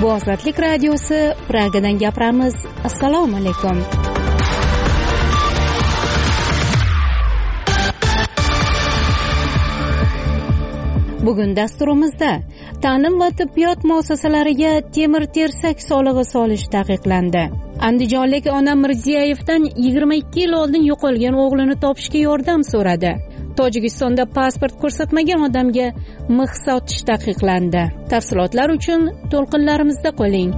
Bu Ozodlik radiosi, Pragadan gapiramiz. Assalomu alaykum. Bugun dasturimizda ta'lim va tibbiyot muassasalariga temir-tersak solig'i solish taqiqlandi. Andijonlik ona Mirziyevdan 22 yil oldin yo'qolgan o'g'lini topishga yordam so'radi. Tojikistonda pasport ko'rsatmagan odamga mix sotish taqiqlandi. Tafsilotlar uchun to'lqinlarimizda qoling.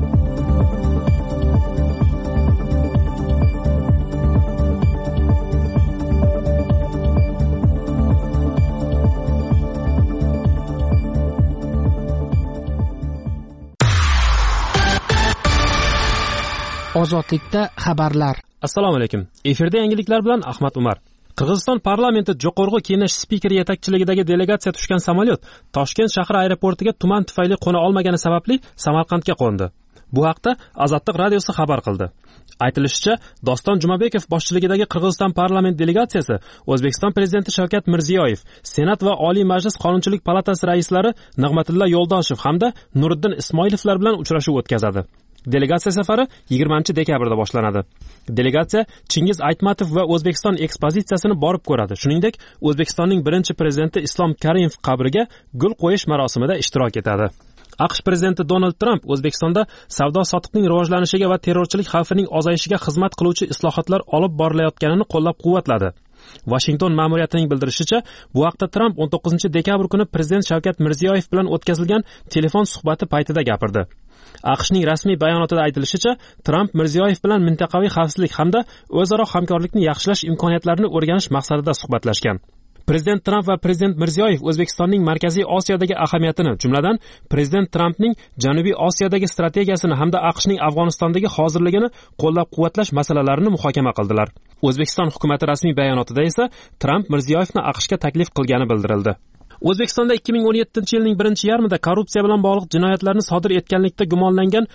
Ozodlikda xabarlar. Assalomu alaykum. Efirda yangiliklar bilan Ahmad Umar. Qirg'iziston parlamenti Jo'qorg'i Kengash spikeri yetakchiligidagi delegatsiya tushgan samolyot Toshkent shahri aeroportiga tuman tufayli qo'na olmagani sababli Samarqandga qo'ndi. Bu haqda Azotlik radiosi xabar qildi. Aytilishicha, Doston Jumabekov boshchiligidagi Qirg'iziston parlament delegatsiyasi O'zbekiston prezidenti Shavkat Mirziyoyev, Senat va Oliy Majlis Qonunchilik palatasi raislari Nig'matilla Yo'ldoshev hamda Nuriddin Ismoilovlar bilan uchrashuv o'tkazadi. Delegatsiya safari 20-dekabrda boshlanadi. Delegatsiya Chingiz Aytmatov va O'zbekiston ekspozitsiyasini borib ko'radi. Shuningdek, O'zbekistonning birinchi prezidenti Islom Karimov qabriga gul qo'yish marosimida ishtirok etadi. AQSh prezidenti Donald Tramp O'zbekistonda savdo-sotiqning rivojlanishiga va terrorchilik xavfining ozayishiga xizmat qiluvchi islohotlar olib borilayotganini qo'llab-quvvatladi. Washington ma'muriyatining bildirishicha, bu haqda Tramp 19-dekabr kuni prezident Shavkat Mirziyoyev bilan o'tkazilgan telefon suhbati paytida gapirdi. AQShning rasmiy bayonotida aytilishicha, Tramp Mirziyoyev bilan mintaqaviy xavfsizlik hamda o'zaro hamkorlikni yaxshilash imkoniyatlarini o'rganish maqsadida suhbatlashgan. Prezident Tramp va prezident Mirziyoyev O'zbekistonning Markaziy Osiyodagi ahamiyatini, jumladan prezident Trampning Janubiy Osiyodagi strategiyasini hamda AQShning Afg'onistondagi hozirligini qo'llab-quvvatlash masalalarini muhokama qildilar. O'zbekiston hukumati rasmiy bayonotida esa Tramp Mirziyoyevni AQShga taklif qilgani bildirildi. O'zbekistonda 2017-yilning birinchi yarmida korrupsiya bilan bog'liq jinoyatlarni sodir etganlikda gumonlangan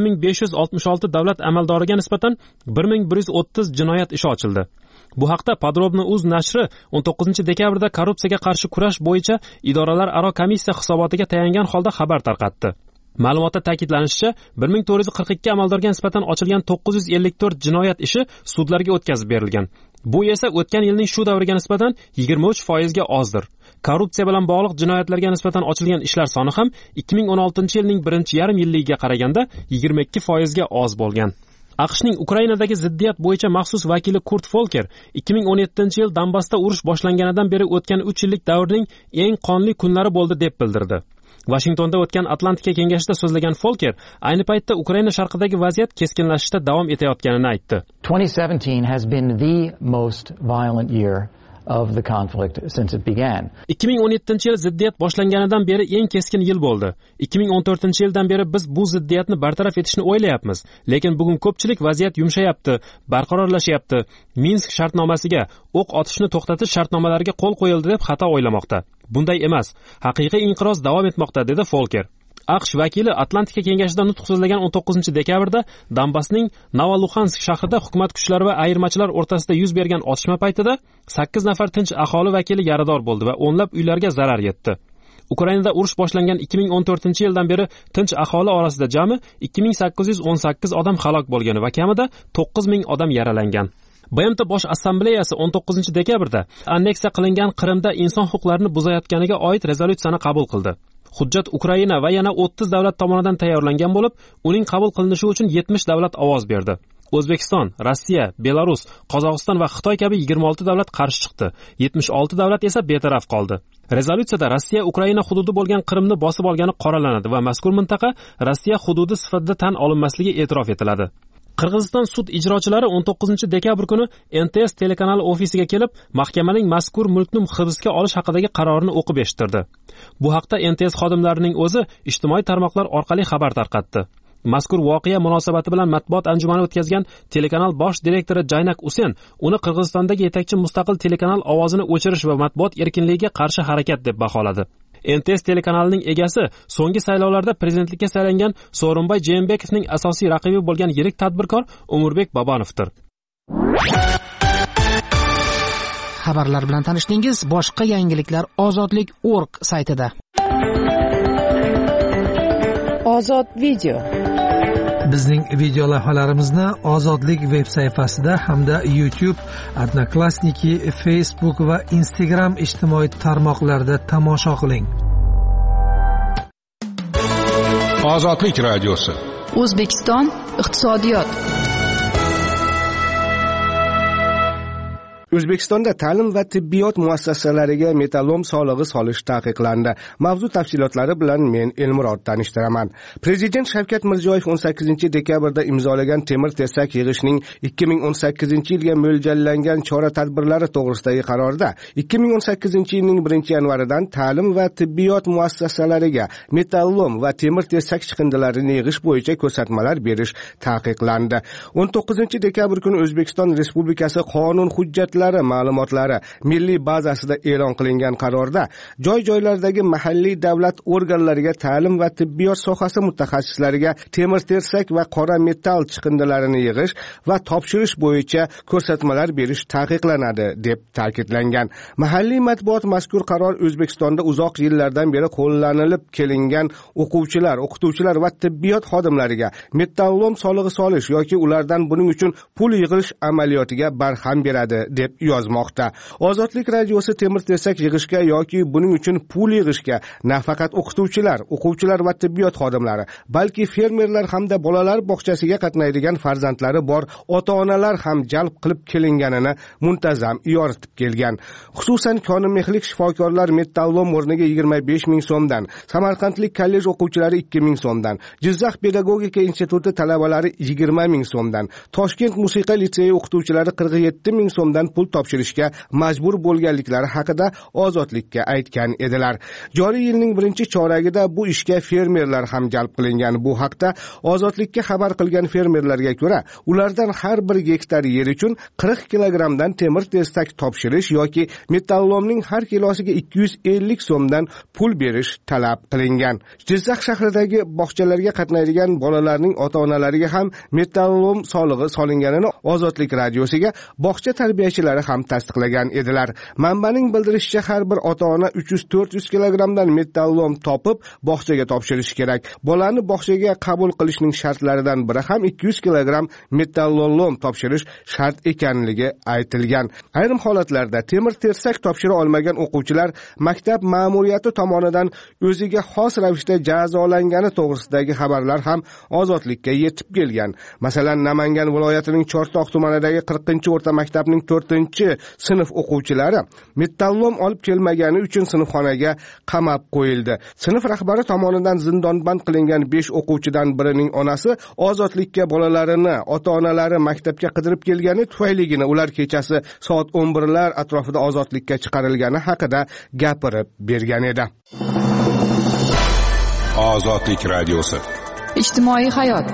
1566 davlat amaldoriga nisbatan 1130 jinoyat ishi ochildi. Bu haqda Podrobno.uz nashri 19-dekabrda korrupsiyaga qarshi kurash bo'yicha idoralararo komissiya hisobotiga tayangan holda xabar tarqatdi. Ma'lumotda ta'kidlanishicha, 1442 amaldorga nisbatan ochilgan 954 jinoyat ishi sudlarga o'tkazib berilgan. Bu esa o'tgan yilning shu davriga nisbatan 23% ga ozdir. Korrupsiya bilan bog'liq jinoyatlarga nisbatan ochilgan ishlar soni ham 2016-yilning birinchi yarim yilligiga qaraganda 22% ga oz bo'lgan. AQShning Ukrainadagi ziddiyat bo'yicha maxsus vakili Kurt Volker 2017-yil Donbassda urush boshlanganidan beri o'tgan 3 yillik davrning eng qonli kunlari bo'ldi deb bildirdi. Washingtonda o'tgan Atlantika kengashida so'zlagan Volker ayni paytda Ukraina sharqidagi vaziyat keskinlashishda davom etayotganini aytdi. 2017 has been the most violent year of the conflict since it began. 2017-yil ziddiyat boshlanganidan beri eng keskin yil bo'ldi. 2014-yildan beri biz bu ziddiyatni bartaraf etishni o'ylayapmiz, lekin bugun ko'pchilik vaziyat yumshayapti, barqarorlashyapti. Minsk shartnomasiga, o'q otishni to'xtatish shartnomalariga qo'l qo'yildi deb xato o'ylamoqda. Bunday emas. Haqiqiy inqiroz davom etmoqda, dedi Volker. AQSh vakili Atlantika kengashida nutq so'zlagan 19-dekabrda Donbassning Novo-Luxansk shahrida hukumat kuchlari va ayirmachilar o'rtasida yuz bergan otishma paytida 8 nafar tinch aholi vakili yarador bo'ldi va o'nlab uylarga zarar yetdi. Ukrainada urush boshlangan 2014-yildan beri tinch aholi orasida jami 2818 odam halok bo'lgan va kamida 9000 odam yaralangan. BMT Bosh Assambleyasi 19-dekabrda anneksiya qilingan Qrimda inson huquqlarini buzayotganiga oid rezolyutsiyani qabul qildi. Hujjat Ukraina va yana 30 davlat tomonidan tayyorlangan bo'lib, uning qabul qilinishi uchun 70 davlat ovoz berdi. O'zbekiston, Rossiya, Belarus, Qozog'iston va Xitoy kabi 26 davlat qarshi chiqdi. 76 davlat esa betaraf qoldi. Rezolyutsiyada Rossiya Ukraina hududi bo'lgan Qrimni bosib olgani qoralanadi va mazkur mintaqa Rossiya hududi sifatida tan olinmasligi e'tirof etiladi. Qirg'iziston sud ijrochilari 19-dekabr kuni NTS telekanali ofisiga kelib, mahkamaning mazkur mulkni hibsga olish haqidagi qarorini o'qib eshittirdi. Bu haqda NTS xodimlarining o'zi ijtimoiy tarmoqlar orqali xabar tarqatdi. Mazkur voqea munosabati bilan matbuot anjumani o'tkazgan telekanal bosh direktori Jaynak Usen uni Qirg'izistondagi yetakchi mustaqil telekanal ovozini o'chirish va matbuot erkinligiga qarshi harakat deb baholadi. NTS telekanalining egasi so'nggi saylovlarda prezidentlikka saylangan Sooronbay Jeenbekovning asosiy raqibi bo'lgan yirik tadbirkor Umurbek Bobonovdir. Xabarlar bilan tanishdingiz. Boshqa yangiliklar Ozodlik.org saytida. Ozod video. Bizning video lavhalarimizni Ozodlik veb sayfasida hamda YouTube, Odnoklassniki, Facebook va Instagram ijtimoiy tarmoqlarida tomosha qiling. Ozodlik radiosi. O'zbekiston iqtisodiyot. O'zbekistonda ta'lim va tibbiyot muassasalariga metallom solig'i solish taqiqlandi. Mavzu tafsilotlari bilan men Elmurod tanishtiraman. Prezident Shavkat Mirziyoyev 18-dekabrda imzolagan temir-tersak yig'ishning 2018-yilga mo'ljallangan chora-tadbirlari to'g'risidagi qarorda 2018-yilning 1-yanvaridan ta'lim va tibbiyot muassasalariga metallom va temir-tersak chiqindilarini yig'ish bo'yicha ko'rsatmalar berish taqiqlandi. 19-dekabr kuni O'zbekiston Respublikasi qonun hujjatlari ma'lumotlari milliy bazasida e'lon qilingan qarorda joy-joylardagi mahalliy davlat organlariga ta'lim va tibbiyot sohasi mutaxassislariga temir-tersak va qora metall chiqindilarini yig'ish va topshirish bo'yicha ko'rsatmalar berish taqiqlanadi deb ta'kidlangan. Mahalliy matbuot mazkur qaror O'zbekistonda uzoq yillardan beri qo'llanilib kelingan o'quvchilar, o'qituvchilar va tibbiyot xodimlariga metallom solig'i solish yoki ulardan buning uchun pul yig'ish amaliyotiga barham beradi deb yozmoqda. Ozodlik radiosi temir-tersak yig'ishga yoki buning uchun pul yig'ishga nafaqat o'qituvchilar, o'quvchilar va tibbiyot xodimlari, balki fermerlar hamda bolalar bog'chasiga qatnaydigan farzandlari bor ota-onalar ham jalb qilib kelinganini muntazam yoritib kelgan. Xususan Konimexlik shifokorlar metallom o'rniga 25 ming so'mdan, Samarqandlik kollej o'quvchilari 2 ming so'mdan, Jizzax pedagogika instituti talabalari 20 ming so'mdan, Toshkent musiqa litseyi o'qituvchilari 47 ming so'mdan pul topshirishga majbur bo'lganliklari haqida Ozodlikka aytgan edilar. Joriy yilning 1-choragida bu ishga fermerlar ham jalb qilingan. Bu haqda Ozodlikka xabar qilgan fermerlarga ko'ra, ulardan har bir gektar yer uchun 40 kilogramdan temir-tersak topshirish yoki metallomning har kilosiga 250 so'mdan pul berish talab qilingan. Jizzax shahridagi bog'chalarga qatnaydigan bolalarning ota-onalariga ham metallom solig'i solinganini Ozodlik radiosiga bog'cha tarbiyachilari ham tasdiqlagan edilar. Manbaning bildirishicha, har bir ota-ona 300-400 kilogramdan metallom topib bog'chaga topshirishi kerak. Bolani bog'chaga qabul qilishning shartlaridan biri ham 200 kilogram metallom topshirish shart ekanligi aytilgan. Ayrim holatlarda temir-tersak topshira olmagan o'quvchilar maktab ma'muriyati tomonidan o'ziga xos ravishda jazolangani to'g'risidagi xabarlar ham Ozodlikka yetib kelgan. Masalan, Namangan viloyatining Chortoq tumanidagi 40-o'rta maktabning 4-sinf o'quvchilari metallom olib kelmagani uchun sinfxonaga qamab qo'yildi. Sinf rahbari tomonidan zindonband qilingan 5 o'quvchidan birining onasi Ozodlikka bolalarini ota-onalari maktabga qidirib kelgani tufayligini ular kechasi soat 11lar atrofida ozodlikka chiqarilgani haqida gapirib bergan edi. Ozodlik radiosi. Ijtimoiy hayot.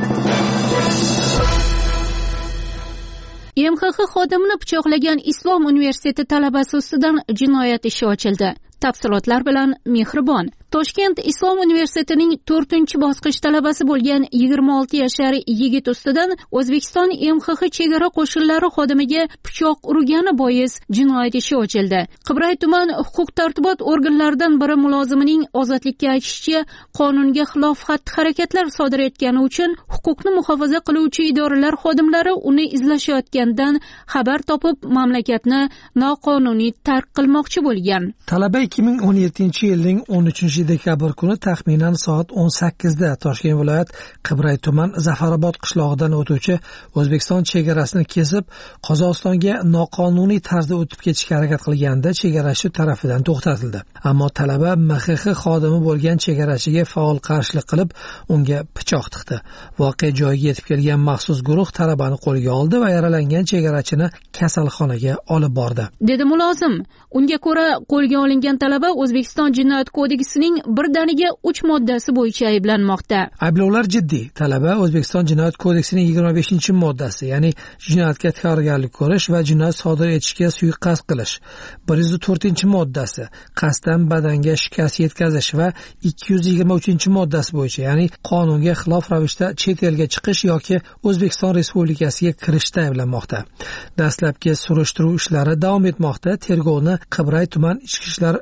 MXX xodimini pichoqlagan Islom universiteti talabasi ustidan jinoyat ishi ochildi. Tafsilotlar bilan Mehribon. Toshkent Islom universitetining 4-bosqich talabasi bo'lgan 26 yashar yigit ustidan O'zbekiston MXX chegara qo'shinlari xodimiga pichoq urgani bois jinoyat ishi ochildi. Qibray tuman huquq-tartibot organlaridan biri mulozimining ozodlikka aytishicha, qonunga xilof xatti-harakatlar sodir etgani uchun huquqni muhofaza qiluvchi idoralar xodimlari uni izlashayotgandan xabar topib, mamlakatni noqonuniy tark qilmoqchi bo'lgan. Talaba 2017-yilning 13-dekabr kuni taxminan soat 18da Toshkent viloyat Qibray tuman Zafarobod qishlog'idan o'tuvchi O'zbekiston chegarasini kesib, Qozog'istonga noqonuniy tarzda o'tib ketishga harakat qilganda chegarachi tarafidan to'xtatildi. Ammo talaba MXX xodimi bo'lgan chegarachiga faol qarshilik qilib, unga pichoq tiqdi. Voqea joyiga yetib kelgan maxsus guruh talabani qo'lga oldi va yaralangan chegarachini kasalxonaga olib bordi. Dedi mulozim. Unga ko'ra, qo'lga olingan talaba O'zbekiston Jinoyat kodeksining birdaniga 3 moddasi bo'yicha ayblanmoqda. Ayblovlar jiddiy. Talaba O'zbekiston Jinoyat kodeksining 25-moddasi, ya'ni jinoyatga tayyorgarlik ko'rish va jinoyat sodir etishga suiqasd qilish, 104-moddasi, qasddan badanga shikast yetkazish va 223-moddasi bo'yicha, ya'ni qonunga xilof ravishda chet elga chiqish yoki O'zbekiston Respublikasiga kirishda ayblanmoqda. Dastlabki surishtiruv ishlari davom etmoqda. Tergovni Qibray tuman Ichki ishlar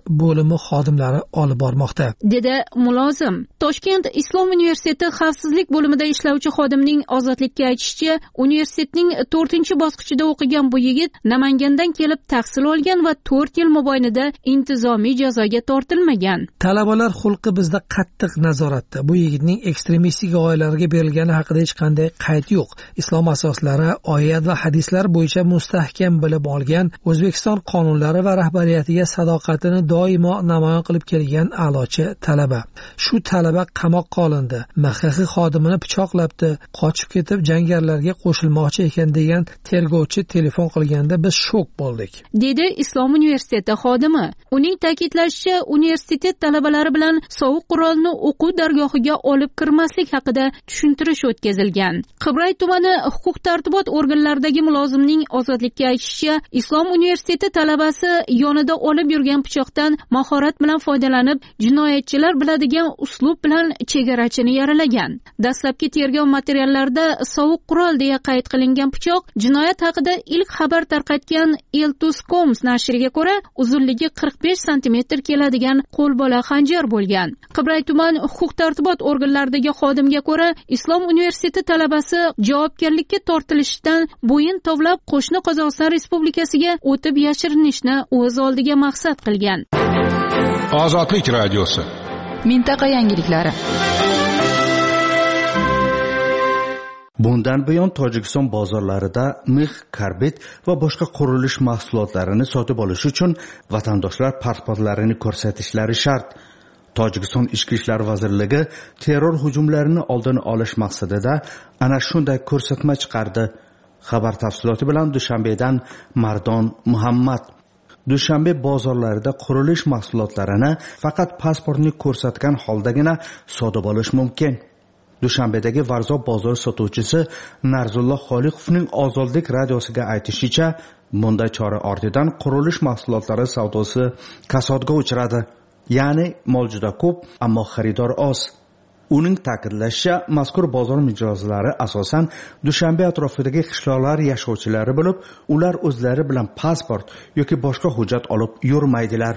bo'limi xodimlari olib bormoqda, dedi mulozim. Toshkent Islom universiteti xavfsizlik bo'limida ishlovchi xodimning ozodlikka aytishicha, universitetning 4-bosqichida o'qigan bu yigit Namangandan kelib tahsil olgan va 4 yil mobaynida intizomiy jazoga tortilmagan. Talabalar xulqi bizda qattiq nazoratda. Bu yigitning ekstremistik oilalarga berilgani haqida hech qanday qayd yo'q. Islom asoslari, oyat va hadislar bo'yicha mustahkam bilib olgan, O'zbekiston qonunlari va rahbariyatiga sadoqatini doimo namoyon qilib kelgan a'lochi talaba. Shu talaba qamoqqa olindi. MXX xodimini pichoqlabdi, qochib ketib jangarilarga qo'shilmoqchi ekan degan tergovchi telefon qilganda biz shok bo'ldik, dedi Islom universiteti xodimi. Uning ta'kidlashicha, universitet talabalari bilan sovuq qurolni o'quv dargohiga olib kirmaslik haqida tushuntirish o'tkazilgan. Qibray tumani huquq-tartibot organlaridagi mulozimning ozodlikka aytishicha, Islom universiteti talabasi yonida olib yurgan pichoqdan mahorat bilan foydalanib, jinoyatchilar biladigan uslub bilan chegarachini yaralagan. Dastlabki tergov materiallarida sovuq qurol deya qayd qilingan pichoq jinoyat haqida ilk xabar tarqatgan Eltus.com nashriga ko'ra, uzunligi 45 sm keladigan qo'lbola xanjar bo'lgan. Qibray tuman huquq-tartibot organlaridagi xodimga ko'ra, Islom universiteti talabasi javobgarlikka tortilishdan bo'yin tovlab qo'shni Qozog'iston Respublikasiga o'tib yashirinishni o'z oldiga maqsad qilgan. Ozodlik radiosi. Mintaqa yangiliklari. Bundan buyon Tojikiston bozorlarida mix, karbid va boshqa qurilish mahsulotlarini sotib olish uchun vatandoshlar pasportlarini ko'rsatishlari shart. Tojikiston Ichki ishlar vazirligi terror hujumlarini oldini olish maqsadida ana shunday ko'rsatma chiqardi. Xabar tafsiloti bilan Dushanbedan Mardon Muhammad. Dushanbe bozorlarida qurilish mahsulotlarini faqat pasportni ko'rsatgan holdagina sotib olish mumkin. Dushanbedagi Varzo bozor sotuvchisi Narzulloh Xoliqovning Ozodlik radiosiga aytishicha, bunday chora ortidan qurilish mahsulotlari savdosi kasodga uchradi. Ya'ni mol juda ko'p, ammo xaridor oz. Uning ta'kidlashicha, mazkur bozor mijozlari asosan Dushanbe atrofidagi qishloqlar yashovchilari bo'lib, ular o'zlari bilan pasport yoki boshqa hujjat olib yurmaydilar.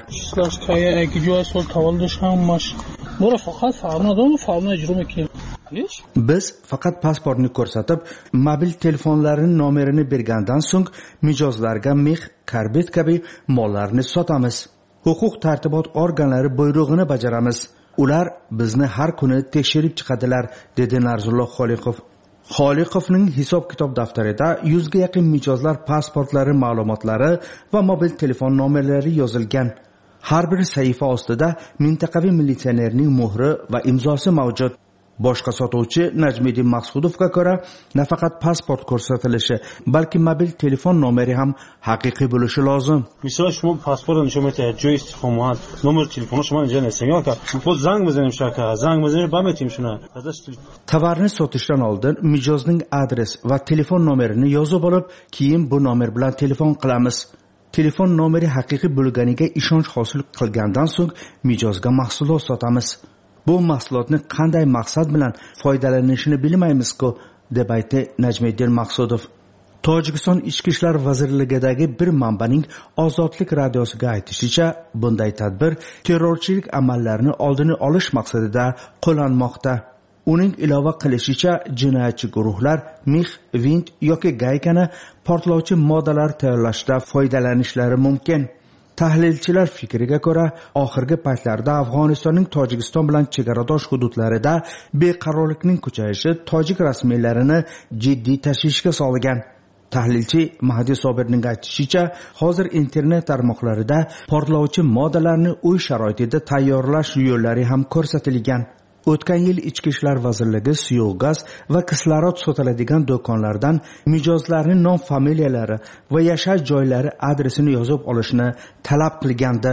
Biz faqat pasportni ko'rsatib, mobil telefonlarining nomerini bergandan so'ng mijozlarga mix, karbid kabi mollarni sotamiz. Huquq tartibot organlari buyrug'ini bajaramiz. Ular bizni har kuni tekshirib chiqadilar, dedi Narzulloh Xoliqov. Xoliqovning hisob-kitob daftarida 100 ga yaqin mijozlar pasportlari ma'lumotlari va mobil telefon nomerlari yozilgan. Har bir sahifa ostida mintaqaviy militsionerning muhri va imzosi mavjud. Boshqa sotuvchi Najmiddin Maqsudovga ko'ra, nafaqat pasport ko'rsatilishi, balki mobil telefon nomeri ham haqiqiy bo'lishi lozim. Misol shuma pasportni shumata joy istiqomat, nomer telefoni shuma janasang yoki pul zang bizanim shaka, zang bizanim bametim shuna. Tovarni sotishdan oldin mijozning adres va telefon nomerini yozib olib, keyin bu nomer bilan telefon qilamiz. Telefon nomeri haqiqiy bo'lganiga ishonch hosil qilgandan so'ng mijozga mahsulot sotamiz. Bu mahsulotni qanday maqsad bilan foydalanishini bilmaymiz-ku, deb aytdi Najmiddin Maqsudov. Tojikiston Ichki ishlar vazirligidagi bir manbaning Ozodlik radiosiga aytishicha, bunday tadbir terrorchilik amallarini oldini olish maqsadida qo'llanmoqda. Uning ilova qilishicha, jinoyatchi guruhlar mix, vint yoki gaykani portlovchi moddalar tayyorlashda foydalanishlari mumkin. Tahlilchilar fikriga ko'ra, oxirgi paytlarda Afg'onistonning Tojikiston bilan chegaradosh hududlarida beqarorlikning kuchayishi tojik rasmiylarini jiddiy tashvishga solgan. Tahlilchi Mahdi Sobirning aytishicha, hozir internet tarmoqlarida portlovchi moddalarni uy sharoitida tayyorlash yo'llari ham ko'rsatilgan. O'tgan yil Ichki ishlar vazirligi suyuq gaz va kislorod sotiladigan do'konlardan mijozlarning nom familiyalari va yashash joylari adresini yozib olishni talab qilgandi.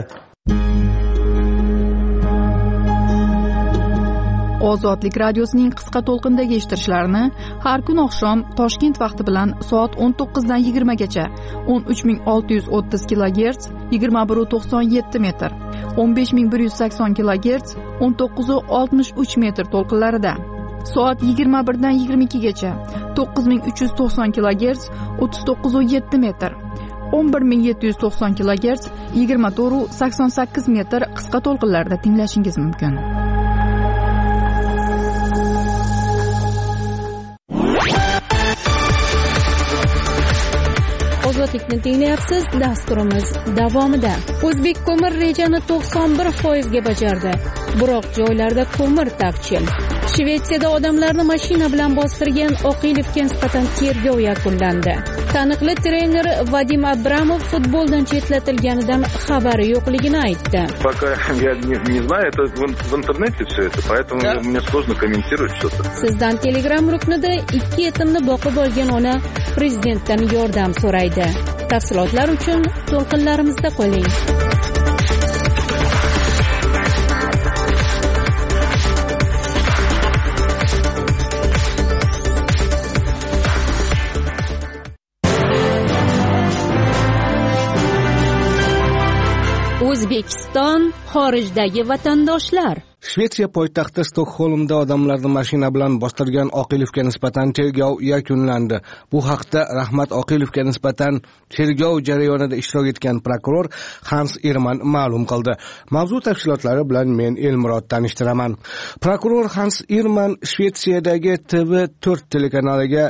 Ozodlik radiosining qisqa to'lqindagi eshittirishlarini har kun oqshom Toshkent vaqti bilan soat 19 dan 20 gacha 13630 kHz 2197 metr, 15180 kHz 1963 metr to'lqinlarida, soat 21 dan 22 gacha 9390 kHz 3907 metr, 11790 kHz 24,88 metr qisqa to'lqinlarda tinglashingiz mumkin. Ozodlikni tinglayapsiz. Dasturimiz davomida. O'zbek ko'mir rejani 91% ga bajardi. Biroq joylarda ko'mir taqchil. Shvetsiyada odamlarni mashina bilan bostirgan Oqilovga nisbatan tergov yakunlandi. Taniqli trener Vadim Abramov futboldan chetlatilganidan xabari yo'qligini aytdi. Пока я не знаю, это в интернете все это, поэтому мне сложно комментировать что-то. Sizdan Telegram ruknida 2 yetimni boqib olgan ona prezidentdan yordam so'raydi. Tafsilotlar uchun to'lqinlarimizda qoling. O'zbekiston xorijdagi vatandoshlar. Shvetsiya poytaxti Stokgolmda odamlarni mashina bilan bostirgan Oqilovga nisbatan tergov yakunlandi. Bu haqda Rahmat Oqilovga nisbatan tergov jarayonida ishtirok etgan prokuror Hans Irman ma'lum qildi. Mavzu tafsilotlari bilan men Elmurod tanishtiraman. Prokuror Hans Irman Shvetsiyadagi TV4 telekanaliga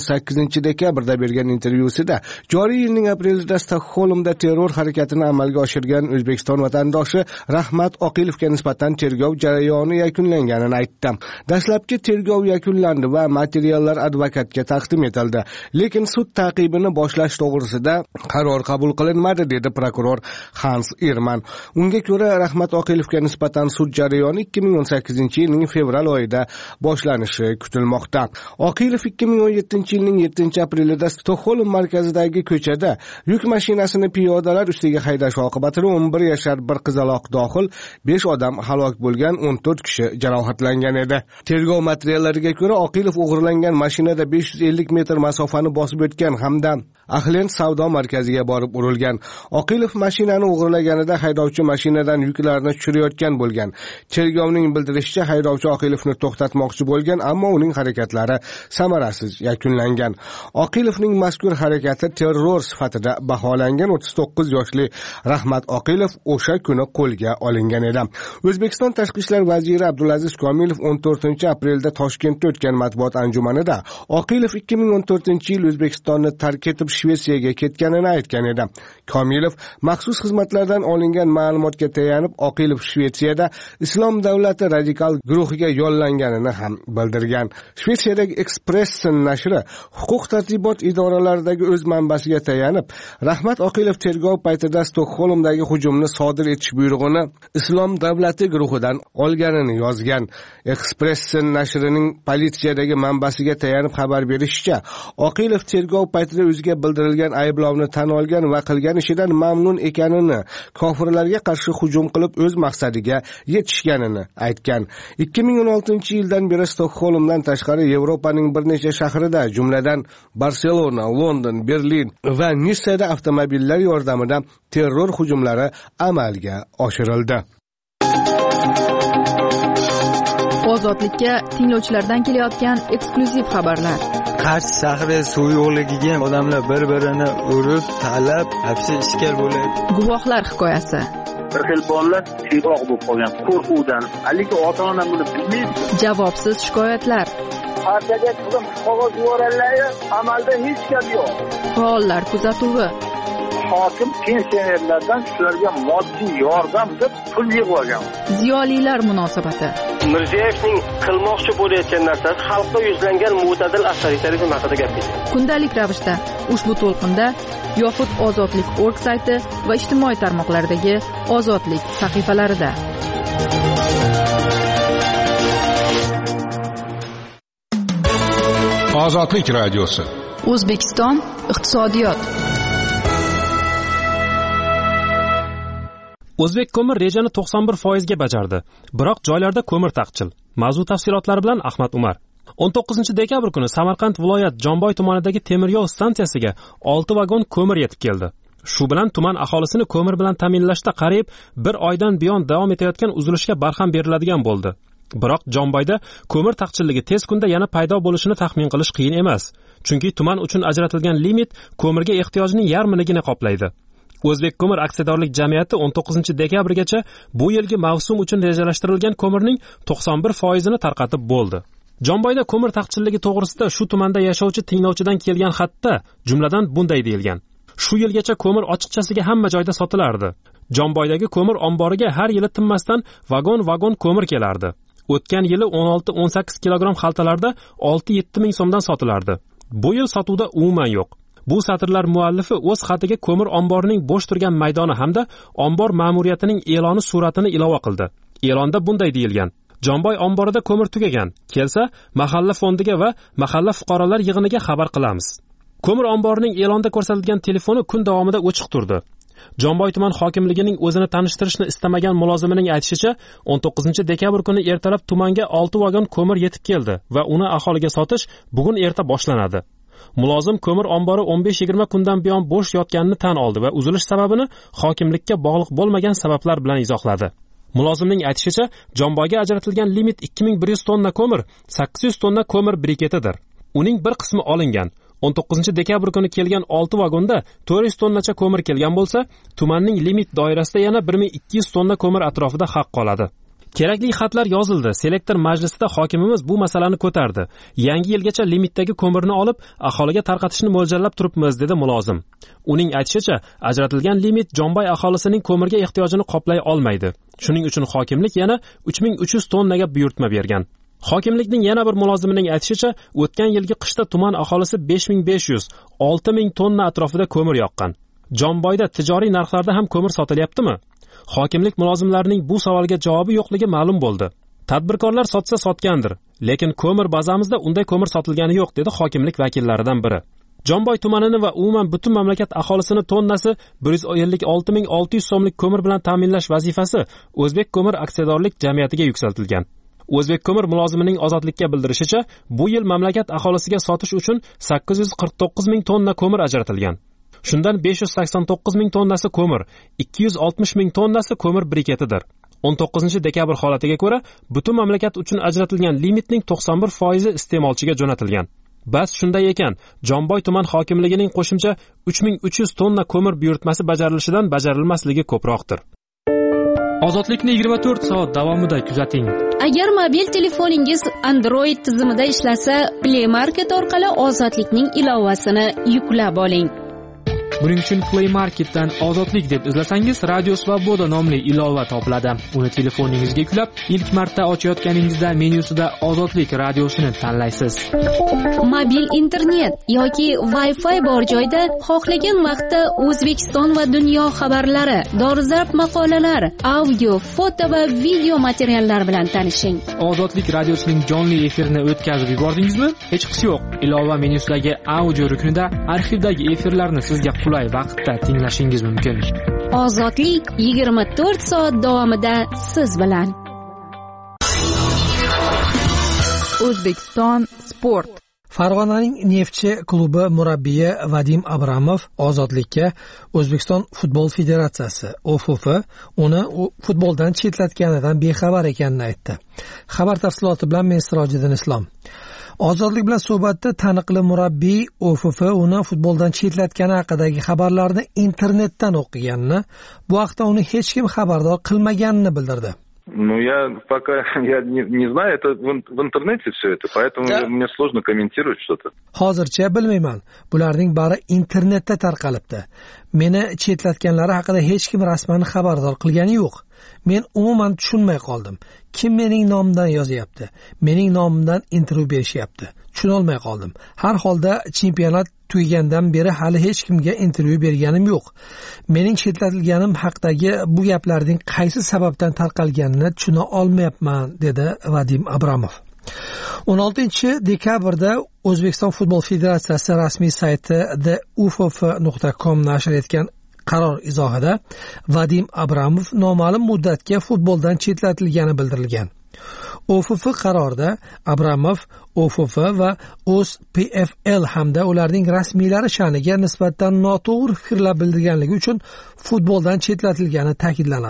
18 dekabrda bergan intervyusida joriy yilning aprelida Stokgolmda terror harakatini amalga oshirgan O'zbekiston vatandoshi Rahmat Oqilovga nisbatan tergov jarayoni yakunlanganini aytdi. Dastlabki tergov yakunlandi va materiallar advokatga taqdim etildi. Lekin sud ta'qibini boshlash to'g'risida qaror qabul qilinmadi, dedi prokuror Hans Irman. Unga ko'ra Rahmat Oqilovga nisbatan sud jarayoni 2018-yilning fevral oyida boshlanishi kutilmoqda. Oqilov 2017-yilning 7-aprelida Stokgolm markazidagi ko'chada yuk mashinasini piyodalar ustiga haydash oqibatida 11 yashar bir qizaloq dohil 5 odam halok bo'lgan, 14 kishi jarohatlangan edi. Tergov materiallariga ko'ra Oqilov o'g'irlangan mashinada 550 metr masofani bosib o'tgan hamda Axlend savdo markaziga borib urilgan. Oqilov mashinani o'g'irlaganida haydovchi mashinadan yuklarni tushirayotgan bo'lgan. Tergovning bildirishicha, haydovchi Oqilovni to'xtatmoqchi bo'lgan, ammo uning harakatlari samarasiz yakunlangan. Oqilovning mazkur harakati terror sifatida baholangan. 39 yoshli Rahmat Oqilov o'sha kuni qo'lga olingan edi. O'zbekiston Tashqi ishlar vaziri Abdulaziz Komilov 14-aprelda Toshkentda o'tgan matbuot anjumanida Oqilov 2014-yil O'zbekistonni tark etib Shvetsiyaga ketganini aytgan edi. Komilov maxsus xizmatlardan olingan ma'lumotga tayanib, Oqilov Shvetsiyada Islom davlati radikal guruhiga yo'llanganini ham bildirgan. Shvetsiyadagi Expressen nashri huquq tartibot idoralaridagi o'z manbasiga tayanib, Rahmat Oqilov tergov paytida Stokgolmdagi hujumni sodir etish buyrug'ini Islom davlati guruhidan olganini yozgan. Expressen nashrining politsiyadagi manbasiga tayanib xabar berishicha, Oqilov tergov paytida o'ziga bildirilgan ayblovni tan olgan va qilgan ishidan mamnun ekanini, kofirlarga qarshi hujum qilib o'z maqsadiga yetishganini aytgan. 2016-yildan beri Stokgolmdan tashqari Yevropaning bir necha shahrida, jumladan Barselona, London, Berlin va Nissada avtomobillar yordamida terror hujumlari amalga oshirildi. Ozodlikka tinglovchilardan kelayotgan eksklyuziv xabarlar. Qarshi shahri suv yo'qligiga odamlar bir-birini urib, talab, hapsi ishkal bo'lyapti. Guvohlar hikoyasi. Bir xil bolalar tiyroq bo'lib qolgan qo'rquvdan. Lekin ota-ona buni bilmaydi. Javobsiz shikoyatlar. Partiyaga qizim qog'oz yuborganlar, amalda hech gap yo'q. Faollar kuzatuvi. Hokim pensionerlardan shularga moddiy yordam deb pul yig'ib olgan. Ziyolilar munosabati. Mirziyoyevning qilmoqchi bo'layotgan narsasi xalqqa yuzlangan mo'tadil avtoritarizm haqida gapirdi. Kundalik ravishda ushbu to'lqinda yoxud Ozodlik.org sayti va ijtimoiy tarmoqlardagi Ozodlik sahifalarida. Ozodlik radiosi. O'zbekiston iqtisodiyot. O'zbek ko'mir rejani 91% ga bajardi. Biroq joylarda ko'mir taqchil. Mavzu tafsilotlari bilan Ahmad Umar. 19 dekabr kuni Samarqand viloyat Jonboy tumanidagi temir yo'l stansiyasiga 6 vagon ko'mir yetib keldi. Shu bilan tuman aholisini ko'mir bilan ta'minlashda qariyb 1 oydan buyon davom etayotgan uzilishga barham beriladigan bo'ldi. Biroq Jomboyda ko'mir taqchilligi tez kunda yana paydo bo'lishini taxmin qilish qiyin emas, chunki tuman uchun ajratilgan limit ko'mirga ehtiyojning yarmini qoplaydi. O'zbek ko'mir aksiyadorlik jamiyati 19 dekabrgacha bu yilgi mavsum uchun rejalashtirilgan ko'mirning 91% tarqatib bo'ldi. Jomboyda ko'mir taqchilligi to'g'risida shu tumanda yashovchi tinglovchidan kelgan xatda jumladan bunday deyilgan: shu yilgacha ko'mir ochiqchasiga hamma joyda sotilardi. Jomboydagi ko'mir omboriga har yili tinmasdan vagon ko'mir kelardi. O'tgan yili 16-18 kilogramm xaltalarda 6-7 ming so'mdan sotilardi. Bu yil sotuvda umuman yo'q. Bu satrlar muallifi o'z xatiga ko'mir omborining bo'sh turgan maydoni hamda ombor ma'muriyatining e'loni suratini ilova qildi. E'londa bunday deyilgan: Jomboy omborida ko'mir tugagan. Kelsa, mahalla fondiga va mahalla fuqarolar yig'iniga xabar qilamiz. Ko'mir omborining e'londa ko'rsatilgan telefoni kun davomida o'chiq turdi. Jomboy tuman hokimligining o'zini tanishtirishni istamagan mulozimining aytishicha, 19 dekabr kuni ertalab tumanga 6 vagon ko'mir yetib keldi va uni aholiga sotish bugun erta boshlanadi. Mulozim ko'mir ombori 15-20 kundan buyon bo'sh yotganini tan oldi va uzilish sababini hokimlikka bog'liq bo'lmagan sabablar bilan izohladi. Mulozimning aytishicha, Jomboyga ajratilgan limit 2100 tonna ko'mir, 800 tonna ko'mir briketidir. Uning bir qismi olingan. 19 dekabr kuni kelgan 6 vagonda 400 tonnacha ko'mir kelgan bo'lsa, tumanning limit doirasida yana 1200 tonna ko'mir atrofida haq qoladi. Kerakli xatlar yozildi. Selektor majlisida hokimimiz bu masalani ko'tardi. Yangi yilgacha limitdagi ko'mirni olib, aholiga tarqatishni mo'ljallab turibmiz, dedi mulozim. Uning aytishicha, ajratilgan limit Jomboy aholisining ko'mirga ehtiyojini qoplay olmaydi. Shuning uchun hokimlik yana 3300 tonnaga buyurtma bergan. Hokimlikning yana bir mulozimining aytishicha, o'tgan yilgi qishda tuman aholisi 5500-6000 tonna atrofida ko'mir yoqqan. Jomboyda tijoriy narxlarda ham ko'mir sotilyaptimi? Hokimlik mulozimlarining bu savolga javobi yo'qligi ma'lum bo'ldi. Tadbirkorlar sotsa sotgandir, lekin ko'mir bazamizda unday ko'mir sotilgani yo'q, dedi hokimlik vakillaridan biri. Jomboy tumanini va umuman butun mamlakat aholisini tonnasi 156.600 so'mlik ko'mir bilan ta'minlash vazifasi O'zbek ko'mir aksiyadorlik jamiyatiga yuksaltirilgan. O'zbek ko'mir mulozimining Ozodlikka bildirishicha, bu yil mamlakat aholisiga sotish uchun 849.000 tonna ko'mir ajratilgan. Shundan 589.000 tonnasi ko'mir, 260.000 tonnasi ko'mir briketidir. 19 dekabr holatiga ko'ra, butun mamlakat uchun ajratilgan limitning 91% iste'molchiga jo'natilgan. Bas shunday ekan, Jomboy tuman hokimligining qo'shimcha 3300 tonna ko'mir buyurtmasi bajarilishidan bajarilmasligi ko'proqdir. Ozodlikni 24 soat davomida kuzating. Agar mobil telefoningiz Android tizimida ishlasa, Play Market orqali Ozodlikning ilovasini yuklab oling. Buning uchun Play Marketdan Ozodlik deb izlasangiz, Radio Svoboda nomli ilova topiladi. Uni telefoningizga yuklab, ilk marta ochayotganingizda menyusida Ozodlik radiosini tanlaysiz. Mobil internet yoki Wi-Fi bor joyda xohlagan vaqtda O'zbekiston va dunyo xabarlari, dolzarb maqolalar, audio, foto va video materiallar bilan tanishing. Ozodlik radiosining jonli efirini o'tkazib yubordingizmi? Hech qisi yo'q. Ilova menyusidagi audio ruknida arxivdagi efirlarni sizga qulay vaqtda tinglashingiz mumkin. Ozodlik 24 soat davomida siz bilan. O'zbekiston sport. Farg'onaning Neftchi klubi murabbiyi Vadim Abramov Ozodlikka O'zbekiston futbol federatsiyasi (OFF) uni futboldan chetlatganidan bexabar ekanini aytdi. Xabar tafsiloti bilan men Sirojiddin Islom. Ozodlik bilan suhbatda taniqli murabbiy OFF uni futboldan chetlatgani haqidagi xabarlarni internetdan o'qiganini, bu haqda uni hech kim xabardor qilmaganini bildirdi. Ну, я пока не знаю, это в интернете все это, поэтому мне сложно комментировать что-то. Hozircha bilmayman. Bularning bari internetda tarqalibdi. Meni chetlatganlari haqida hech kim rasman xabardor qilgani yo'q. Men umuman tushunmay qoldim. Kim mening nomimdan yozyapti? Mening nomimdan intervyu berishyapti. Tushuna olmay qoldim. Har holda chempionat tugagandan beri hali hech kimga intervyu berganim yo'q. Mening chetlatilganim haqidagi bu gaplarning qaysi sababdan tarqalganini tushuna olmayapman, dedi Vadim Abramov. 16 dekabrda O'zbekiston futbol federatsiyasi rasmiy sayti theuff.com nashr etgan qaror izohida Vadim Abramov noma'lum muddatga futboldan chetlatilgani bildirilgan. OFF qarorida Abramov, OFF va OSPFL hamda ularning rasmiylari sha'niga nisbatan noto'g'ri fikrlar bildirganligi uchun futboldan chetlatilgani ta'kidlanadi.